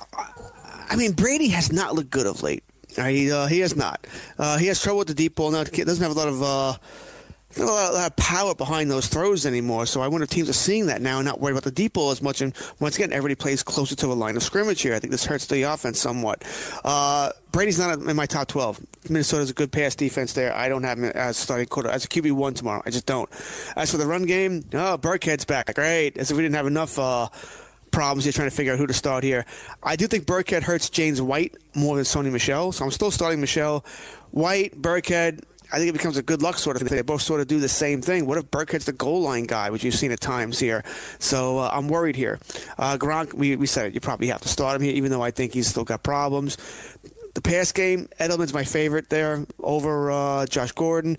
I mean, Brady has not looked good of late. He uh, he has not. Uh, he has trouble with the deep ball now. Doesn't have a lot of. Uh, There's not a lot, a lot of power behind those throws anymore, so I wonder if teams are seeing that now and not worried about the deep ball as much. And once again, everybody plays closer to a line of scrimmage here. I think this hurts the offense somewhat. Uh, Brady's not in my top twelve. Minnesota's a good pass defense there. I don't have him as starting quarter as a Q B one tomorrow. I just don't. As for the run game, oh, Burkhead's back. Great. As if we didn't have enough uh, problems here trying to figure out who to start here. I do think Burkhead hurts James White more than Sony Michel, so I'm still starting Michel. White, Burkhead. I think it becomes a good luck sort of thing. They both sort of do the same thing. What if Burkhead's the goal line guy, which you've seen at times here? So uh, I'm worried here. Uh, Gronk, we, we said it. You probably have to start him here, even though I think he's still got problems. The pass game, Edelman's my favorite there over uh, Josh Gordon.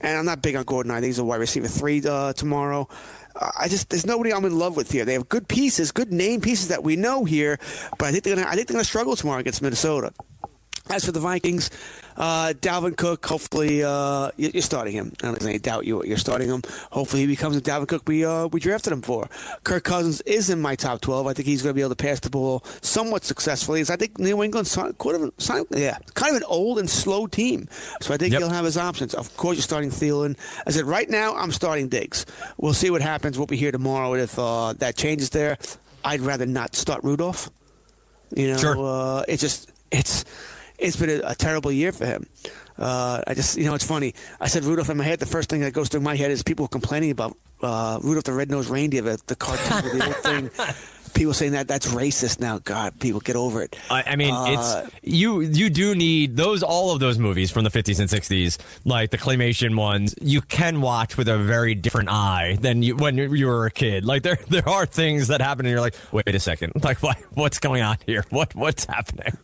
And I'm not big on Gordon. I think he's a wide receiver three uh, tomorrow. Uh, I just there's nobody I'm in love with here. They have good pieces, good name pieces that we know here, but I think they're gonna I think they're gonna struggle tomorrow against Minnesota. As for the Vikings, uh, Dalvin Cook, hopefully uh, you're starting him. I don't think I doubt you. You're starting him. Hopefully he becomes the Dalvin Cook we uh, we drafted him for. Kirk Cousins is in my top twelve. I think he's going to be able to pass the ball somewhat successfully. I think New England's kind of, yeah, kind of an old and slow team. So I think yep. he'll have his options. Of course, you're starting Thielen. I said right now I'm starting Diggs. We'll see what happens. We'll be here tomorrow if uh, that changes there. I'd rather not start Rudolph. You know, sure. uh, it's just it's. It's been a, a terrible year for him. Uh, I just, you know, it's funny. I said Rudolph in my head. The first thing that goes through my head is people complaining about uh, Rudolph the Red-Nosed Reindeer, the, the cartoon, the old thing. People saying that that's racist now. God, people get over it. I, I mean, uh, it's you. You do need those. All of those movies from the fifties and sixties, like the claymation ones, you can watch with a very different eye than you when you were a kid. Like there, there are things that happen, and you're like, wait a second, like what, what's going on here? What, what's happening?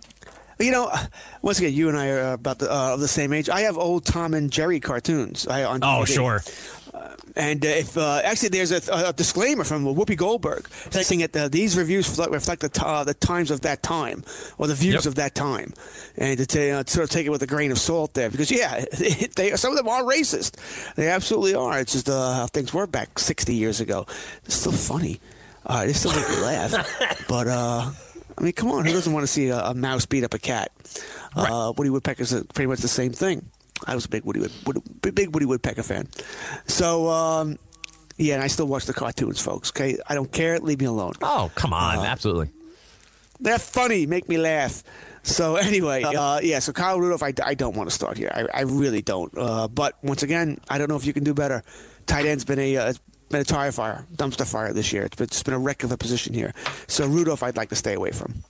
You know, once again, you and I are about the, uh, of the same age. I have old Tom and Jerry cartoons. I, on oh, D V D. Sure. Uh, and uh, if uh, actually, there's a, a disclaimer from Whoopi Goldberg saying that uh, these reviews reflect, reflect the, t- uh, the times of that time or the views yep. of that time, and to t- uh, sort of take it with a grain of salt there, because yeah, they some of them are racist. They absolutely are. It's just uh, how things were back sixty years ago. It's still funny. Uh, they still make me laugh, but. Uh, I mean, come on. Who doesn't want to see a, a mouse beat up a cat? Right. Uh, Woody Woodpecker's pretty much the same thing. I was a big Woody, Wood, Wood, big Woody Woodpecker fan. So, um, yeah, and I still watch the cartoons, folks. Okay, I don't care. Leave me alone. Oh, come on. Uh, Absolutely. They're funny. Make me laugh. So, anyway, uh, yeah, so Kyle Rudolph, I, I don't want to start here. I, I really don't. Uh, but, once again, I don't know if you can do better. Tight end's been a... Uh, been a tire fire, dumpster fire this year. It's been, it's been a wreck of a position here. So Rudolph, I'd like to stay away from.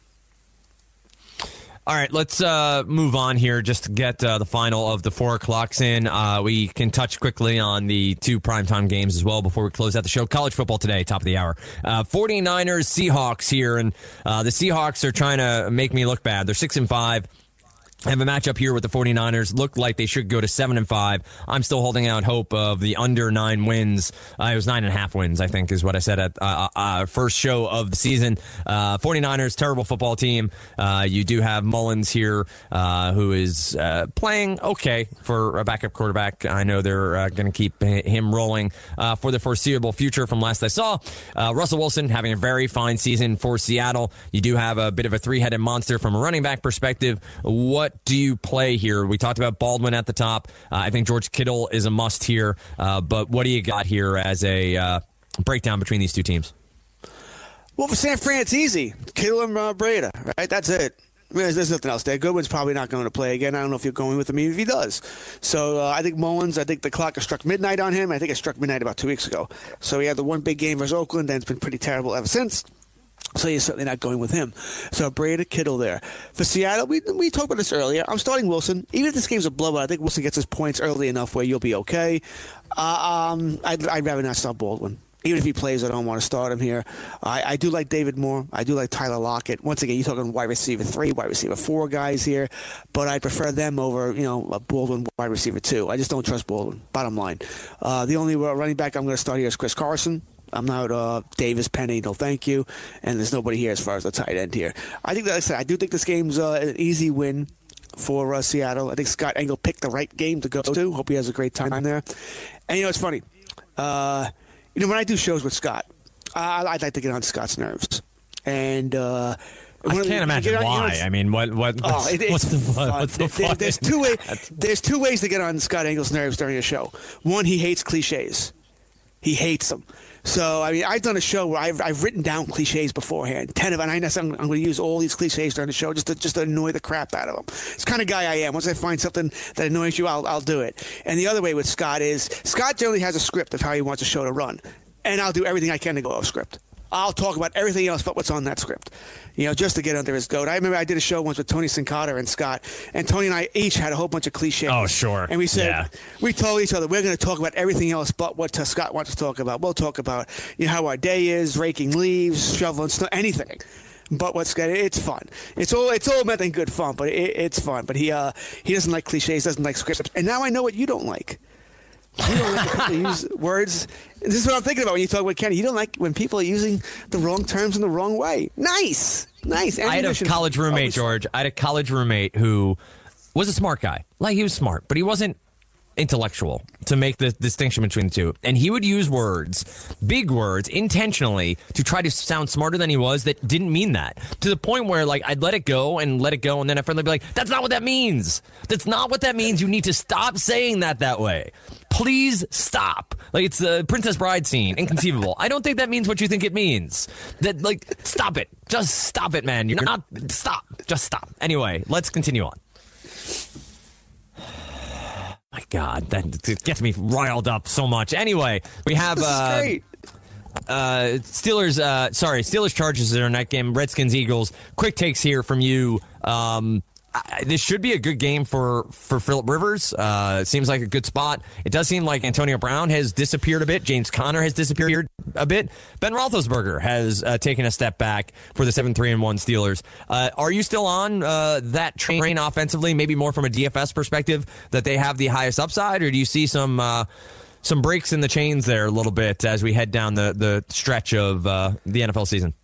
All right, let's uh, move on here just to get uh, the final of the four o'clocks in. Uh, we can touch quickly on the two primetime games as well before we close out the show. College football today, top of the hour. Uh, 49ers, Seahawks here, and uh, the Seahawks are trying to make me look bad. They're six and five. I have a matchup here with the 49ers. Look like they should go to seven and five. I'm still holding out hope of the under nine wins. Uh, it was nine and a half wins, I think, is what I said at uh, uh, first show of the season. Uh, 49ers, terrible football team. Uh, you do have Mullins here, uh, who is uh, playing okay for a backup quarterback. I know they're uh, going to keep him rolling uh, for the foreseeable future from last I saw. Uh, Russell Wilson having a very fine season for Seattle. You do have a bit of a three-headed monster from a running back perspective. What do you play here? We talked about Baldwin at the top. Uh, I think George Kittle is a must here. Uh, but what do you got here as a uh, breakdown between these two teams? Well, for San Fran, it's easy. Kittle and uh, Breda, right? That's it. I mean, there's, there's nothing else there. Goodwin's probably not going to play again. I don't know if you're going with him, even if he does. So uh, I think Mullins, I think the clock has struck midnight on him. I think it struck midnight about two weeks ago. So he had the one big game versus Oakland, and it's been pretty terrible ever since. So you're certainly not going with him. So Breda, Kittle there. For Seattle, we we talked about this earlier. I'm starting Wilson. Even if this game's a blowout, I think Wilson gets his points early enough where you'll be okay. Uh, um, I'd, I'd rather not start Baldwin. Even if he plays, I don't want to start him here. I, I do like David Moore. I do like Tyler Lockett. Once again, you're talking wide receiver three, wide receiver four guys here, but I prefer them over, you know, a Baldwin wide receiver two. I just don't trust Baldwin, bottom line. Uh, the only running back I'm going to start here is Chris Carson. I'm not uh, Davis Penny, no thank you. And there's nobody here as far as the tight end here. I think, like I said, I do think this game's uh, an easy win for uh, Seattle. I think Scott Engel picked the right game to go to. Hope he has a great time there. And, you know, it's funny. Uh, you know, when I do shows with Scott, I, I'd like to get on Scott's nerves. And uh, I can't imagine on, why. You know, I mean, what? What? What's, oh, it, what's the fun? What's the fun? There, there's two ways. There's two ways to get on Scott Engel's nerves during a show. One, he hates cliches. He hates them. So, I mean, I've done a show where I've, I've written down cliches beforehand, ten of them, and I I'm, I'm going to use all these cliches during the show just to just to annoy the crap out of them. It's the kind of guy I am. Once I find something that annoys you, I'll I'll do it. And the other way with Scott is, Scott generally has a script of how he wants a show to run, and I'll do everything I can to go off script. I'll talk about everything else but what's on that script, you know, just to get under his goat. I remember I did a show once with Tony Sincotta and Scott, and Tony and I each had a whole bunch of cliches. Oh, sure. And we said, yeah. we told each other, we're going to talk about everything else but what Scott wants to talk about. We'll talk about, you know, how our day is, raking leaves, shoveling snow, anything. But what's good? It's fun. It's all it's all meant in good fun, but it, it's fun. But he uh, he doesn't like cliches, doesn't like scripts. And now I know what you don't like. You don't like when people use words. This is what I'm thinking about when you talk about Kenny. You don't like when people are using the wrong terms in the wrong way. Nice. Nice. I had a college roommate, George. I had a college roommate who was a smart guy. Like, he was smart, but he wasn't intellectual, to make the distinction between the two. And he would use words, big words, intentionally to try to sound smarter than he was that didn't mean that. To the point where, like, I'd let it go and let it go, and then a friend would be like, that's not what that means. That's not what that means. You need to stop saying that that way. Please stop. Like, it's the Princess Bride scene. Inconceivable. I don't think that means what you think it means. That, like, stop it. Just stop it, man. You're not, stop. Just stop. Anyway, let's continue on. My God, that gets me riled up so much. Anyway, we have this is uh, great. uh, Steelers. Uh, sorry, Steelers Chargers in our night game. Redskins Eagles. Quick takes here from you. Um, I, this should be a good game for for Phillip Rivers. Uh, it seems like a good spot. It does seem like Antonio Brown has disappeared a bit. James Conner has disappeared a bit. Ben Roethlisberger has uh, taken a step back for the seven three and one Steelers. Uh, are you still on uh, that train offensively? Maybe more from a D F S perspective, that they have the highest upside, or do you see some uh, some breaks in the chains there a little bit as we head down the the stretch of uh, the N F L season?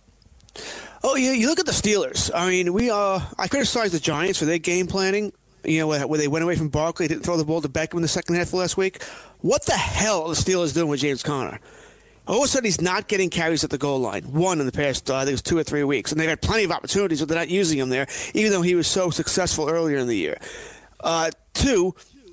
Oh, yeah, you look at the Steelers. I mean, we uh, I criticized the Giants for their game planning, you know, where they went away from Barkley, didn't throw the ball to Beckham in the second half of last week. What the hell are the Steelers doing with James Conner? All of a sudden, he's not getting carries at the goal line. One in the past, uh, I think it was two or three weeks. And they've had plenty of opportunities, but they're not using him there, even though he was so successful earlier in the year. Uh, two,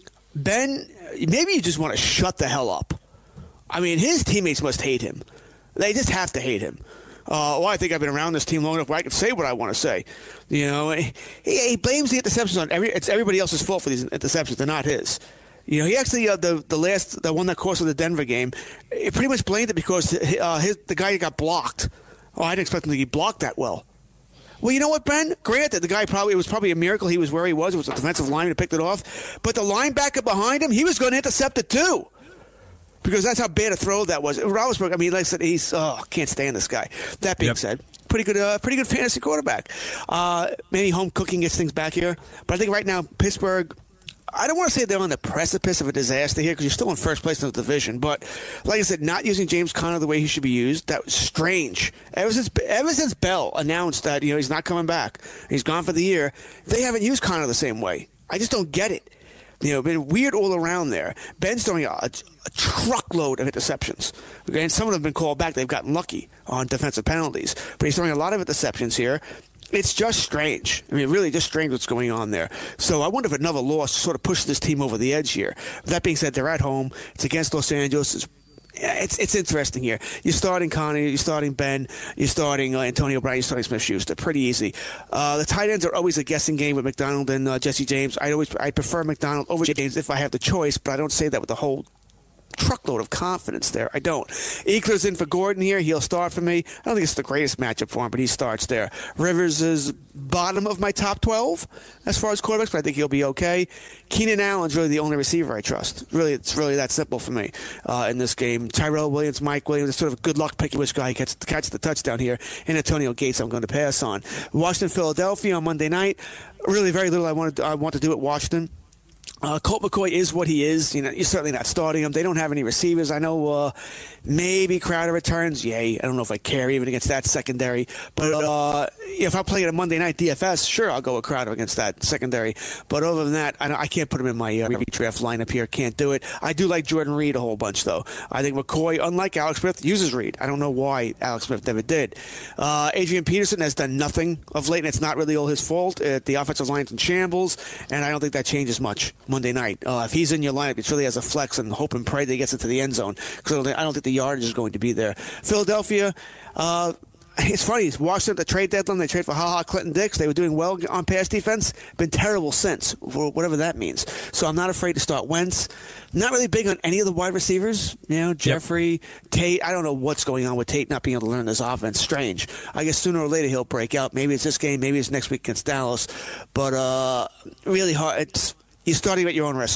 Ben, maybe you just want to shut the hell up. I mean, his teammates must hate him. They just have to hate him. Uh, well, I think I've been around this team long enough where I can say what I want to say. You know, he, he blames the interceptions on every. It's everybody else's fault for these interceptions. They're not his. You know, he actually uh, the the last the one that cost of the Denver game, he pretty much blamed it because uh, his the guy got blocked. Oh, I didn't expect him to get blocked that well. Well, you know what, Ben? Granted, the guy probably it was probably a miracle he was where he was. It was a defensive lineman who picked it off, but the linebacker behind him, he was going to intercept it too. Because that's how bad a throw that was. Roethlisberger, I mean, like I said, he's oh, can't stand this guy. That being yep. said, pretty good, uh, pretty good fantasy quarterback. Uh, maybe home cooking gets things back here, but I think right now Pittsburgh. I don't want to say they're on the precipice of a disaster here because you're still in first place in the division. But like I said, not using James Conner the way he should be used, that was strange. Ever since ever since Bell announced that you know he's not coming back, he's gone for the year, they haven't used Conner the same way. I just don't get it. You know, been weird all around there. Ben's throwing a, a, a truckload of interceptions. Okay, and some of them have been called back. They've gotten lucky on defensive penalties. But he's throwing a lot of interceptions here. It's just strange. I mean, really just strange what's going on there. So I wonder if another loss sort of pushes this team over the edge here. That being said, they're at home. It's against Los Angeles. It's It's it's interesting here. You're starting Conner, you're starting Ben, you're starting uh, Antonio Brown, you're starting Smith-Schuster. Pretty easy. Uh, the tight ends are always a guessing game with McDonald and uh, Jesse James. I always I prefer McDonald over James if I have the choice, but I don't say that with the whole truckload of confidence there. I don't. Ekeler's in for Gordon here. He'll start for me. I don't think it's the greatest matchup for him, but he starts there. Rivers is bottom of my top twelve as far as quarterbacks, but I think he'll be okay. Keenan Allen's really the only receiver I trust. Really, it's really that simple for me uh, in this game. Tyrell Williams, Mike Williams, it's sort of good luck picking which guy gets catch the touchdown here. And Antonio Gates, I'm going to pass on. Washington, Philadelphia on Monday night. Really, very little I want to I want to do at Washington. Uh, Colt McCoy is what he is. You know, you're certainly not starting him. They don't have any receivers. I know uh, maybe Crowder returns. Yay. I don't know if I care even against that secondary. But uh, if I play it a Monday night D F S, sure, I'll go with Crowder against that secondary. But other than that, I, don't, I can't put him in my uh, redraft lineup here. Can't do it. I do like Jordan Reed a whole bunch, though. I think McCoy, unlike Alex Smith, uses Reed. I don't know why Alex Smith never did. Uh, Adrian Peterson has done nothing of late, and it's not really all his fault. Uh, the offensive line's in shambles, and I don't think that changes much Monday night. Uh, if he's in your lineup, it's really as a flex and hope and pray that he gets into the end zone. Because I don't think the yardage is going to be there. Philadelphia, uh, it's funny. Washington at the trade deadline, they trade for HaHa Clinton Dix. They were doing well on pass defense. Been terrible since, whatever that means. So I'm not afraid to start Wentz. Not really big on any of the wide receivers. You know, Jeffrey, yep. Tate. I don't know what's going on with Tate not being able to learn this offense. Strange. I guess sooner or later he'll break out. Maybe it's this game. Maybe it's next week against Dallas. But uh, really hard. It's You're starting at your own risk.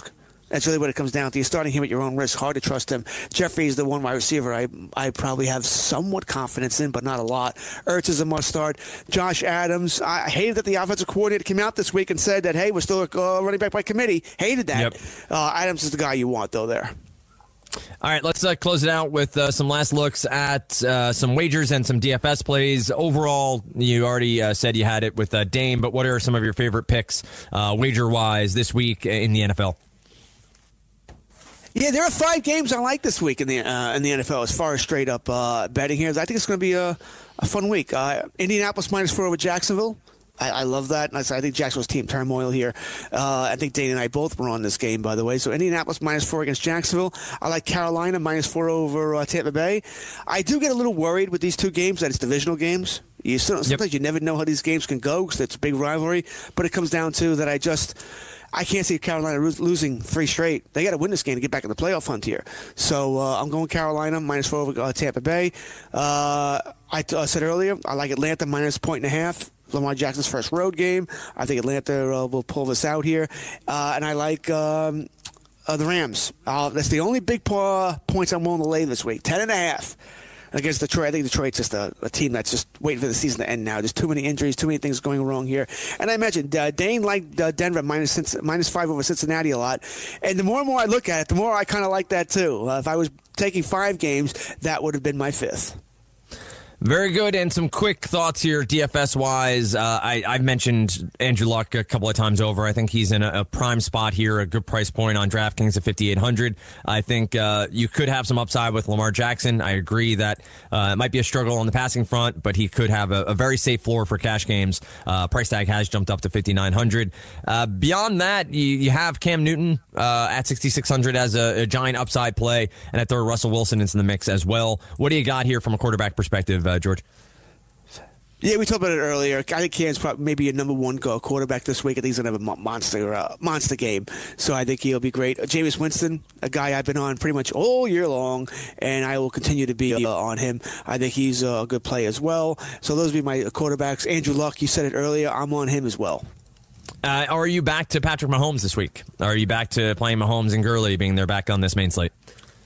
That's really what it comes down to. You're starting him at your own risk. Hard to trust him. Jeffrey is the one wide receiver I I probably have somewhat confidence in, but not a lot. Ertz is a must-start. Josh Adams, I hated that the offensive coordinator came out this week and said that, hey, we're still uh, running back by committee. Hated that. Yep. Uh, Adams is the guy you want, though, there. All right, let's uh, close it out with uh, some last looks at uh, some wagers and some D F S plays. Overall, you already uh, said you had it with uh, Dame, but what are some of your favorite picks uh, wager-wise this week in the N F L? Yeah, there are five games I like this week in the uh, in the N F L as far as straight up uh, betting here. I think it's going to be a, a fun week. Uh, Indianapolis minus four over Jacksonville. I, I love that. I think Jacksonville's team turmoil here. Uh, I think Dane and I both were on this game, by the way. So Indianapolis minus four against Jacksonville. I like Carolina minus four over uh, Tampa Bay. I do get a little worried with these two games that it's divisional games. You still, sometimes yep. you never know how these games can go because it's a big rivalry. But it comes down to that I just I can't see Carolina losing three straight. They got to win this game to get back in the playoff hunt here. So uh, I'm going Carolina minus four over uh, Tampa Bay. Uh, I t- uh, said earlier I like Atlanta minus point and a half. Lamar Jackson's first road game. I think Atlanta uh, will pull this out here. Uh, and I like um, uh, the Rams. Uh, that's the only big po- points I'm willing to lay this week. Ten and a half against Detroit. I think Detroit's just a, a team that's just waiting for the season to end now. There's too many injuries, too many things going wrong here. And I mentioned uh, Dane liked uh, Denver minus, minus five over Cincinnati a lot. And the more and more I look at it, the more I kind of like that too. Uh, if I was taking five games, that would have been my fifth. Very good, and some quick thoughts here, D F S-wise. Uh, I, I've mentioned Andrew Luck a couple of times over. I think he's in a, a prime spot here, a good price point on DraftKings at fifty-eight hundred. I think uh, you could have some upside with Lamar Jackson. I agree that uh, it might be a struggle on the passing front, but he could have a, a very safe floor for cash games. Uh, price tag has jumped up to fifty-nine hundred. Uh, beyond that, you, you have Cam Newton uh, at sixty-six hundred as a, a giant upside play, and I throw Russell Wilson into the mix as well. What do you got here from a quarterback perspective? Uh, George? Yeah, we talked about it earlier. I think Cam's probably maybe a number one quarterback this week. I think he's going to have a monster uh, monster game. So I think he'll be great. Uh, Jameis Winston, a guy I've been on pretty much all year long, and I will continue to be uh, on him. I think he's a good play as well. So those would be my quarterbacks. Andrew Luck, you said it earlier. I'm on him as well. Uh, are you back to Patrick Mahomes this week? Are you back to playing Mahomes and Gurley being there back on this main slate?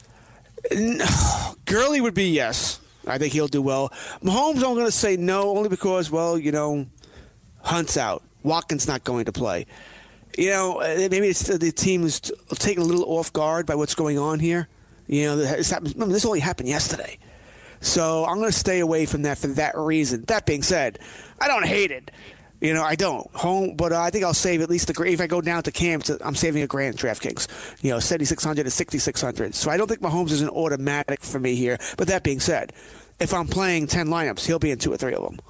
Gurley would be yes. I think he'll do well. Mahomes, I'm going to say no, only because, well, you know, Hunt's out. Watkins not going to play. You know, maybe it's, the team is taken a little off guard by what's going on here. You know, this, happened, remember, this only happened yesterday. So I'm going to stay away from that for that reason. That being said, I don't hate it. You know, I don't. Home, but uh, I think I'll save at least a if I go down to Cam, I'm saving a grand DraftKings. You know, seventy-six hundred to sixty-six hundred. So I don't think Mahomes is an automatic for me here. But that being said, if I'm playing ten lineups, he'll be in two or three of them.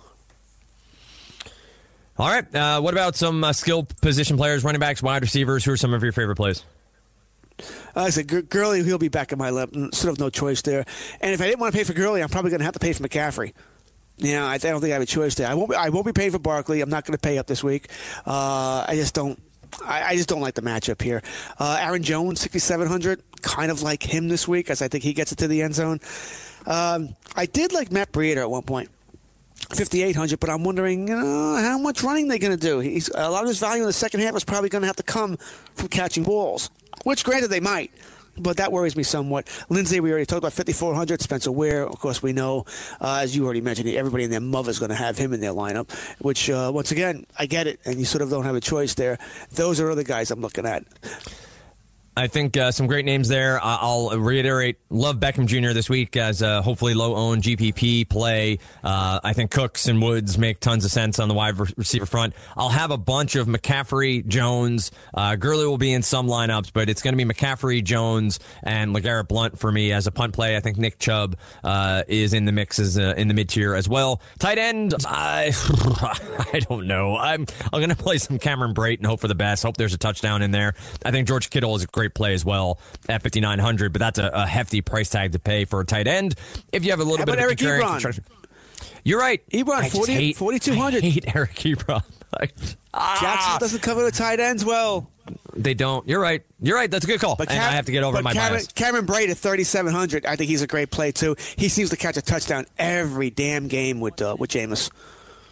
All right. Uh, what about some uh, skill position players, running backs, wide receivers? Who are some of your favorite plays? Uh, I said Gurley, he'll be back in my lap. Sort of no choice there. And if I didn't want to pay for Gurley, I'm probably going to have to pay for McCaffrey. You know, I don't think I have a choice there. I won't. Be, I won't be paying for Barkley. I'm not going to pay up this week. Uh, I just don't. I, I just don't like the matchup here. Uh, Aaron Jones, sixty-seven hundred. Kind of like him this week, as I think he gets it to the end zone. Um, I did like Matt Breida at one point, fifty-eight hundred. But I'm wondering, you know, how much running they're going to do. He's a lot of his value in the second half is probably going to have to come from catching balls, which granted they might. But that worries me somewhat. Lindsay, we already talked about fifty-four hundred. Spencer Ware, of course, we know, uh, as you already mentioned, everybody and their mother is going to have him in their lineup, which, uh, once again, I get it, and you sort of don't have a choice there. Those are other guys I'm looking at. I think uh, some great names there. I'll reiterate, love Beckham Junior this week as a hopefully low-owned G P P play. Uh, I think Cooks and Woods make tons of sense on the wide receiver front. I'll have a bunch of McCaffrey, Jones. Uh, Gurley will be in some lineups, but it's going to be McCaffrey, Jones, and LeGarrette Blount for me as a punt play. I think Nick Chubb uh, is in the mix as uh, in the mid-tier as well. Tight end, I, I don't know. I'm, I'm going to play some Cameron Brate and hope for the best. Hope there's a touchdown in there. I think George Kittle is a great play as well at fifty-nine hundred, but that's a, a hefty price tag to pay for a tight end. If you have a little How bit of Eric Ebron? You're right. Ebron, forty-two hundred. I hate Eric Ebron. ah, Jackson doesn't cover the tight ends well. They don't. You're right. You're right. That's a good call. But Cam- and I have to get over but my Cameron, bias. Cameron Brate at thirty-seven hundred. I think he's a great play too. He seems to catch a touchdown every damn game with uh, with Jameis.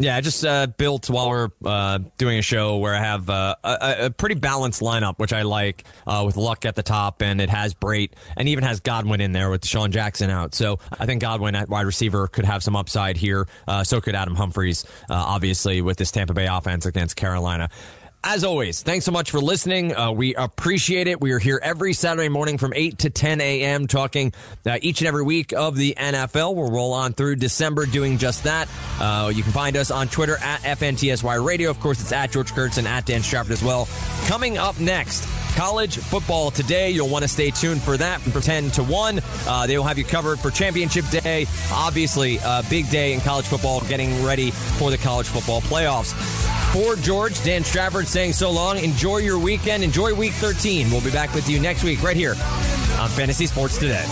Yeah, I just uh, built while we're uh, doing a show where I have uh, a, a pretty balanced lineup, which I like, uh, with Luck at the top, and it has Brate, and even has Godwin in there with Deshaun Jackson out. So I think Godwin at wide receiver could have some upside here. Uh, so could Adam Humphries, uh, obviously, with this Tampa Bay offense against Carolina. As always, thanks so much for listening. Uh, we appreciate it. We are here every Saturday morning from eight to ten a.m. talking uh, each and every week of the N F L. We'll roll on through December doing just that. Uh, you can find us on Twitter at F N T S Y Radio. Of course, it's at George Kurtz and at Dan Strafford as well. Coming up next, college football today. You'll want to stay tuned for that from ten to one. Uh, they will have you covered for Championship Day. Obviously, a big day in college football, getting ready for the college football playoffs. For George, Dan Strafford saying so long. Enjoy your weekend. Enjoy week thirteen. We'll be back with you next week right here on Fantasy Sports Today.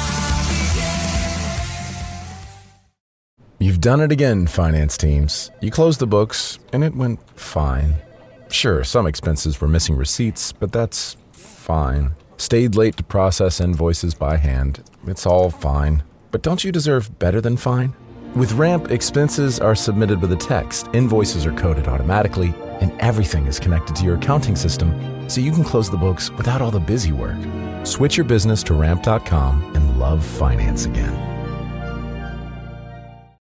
You've done it again, finance teams. You closed the books, and it went fine. Sure, some expenses were missing receipts, but that's fine. Stayed late to process invoices by hand. It's all fine. But don't you deserve better than fine? With Ramp, expenses are submitted with a text, invoices are coded automatically, and everything is connected to your accounting system, so you can close the books without all the busy work. Switch your business to ramp dot com and love finance again.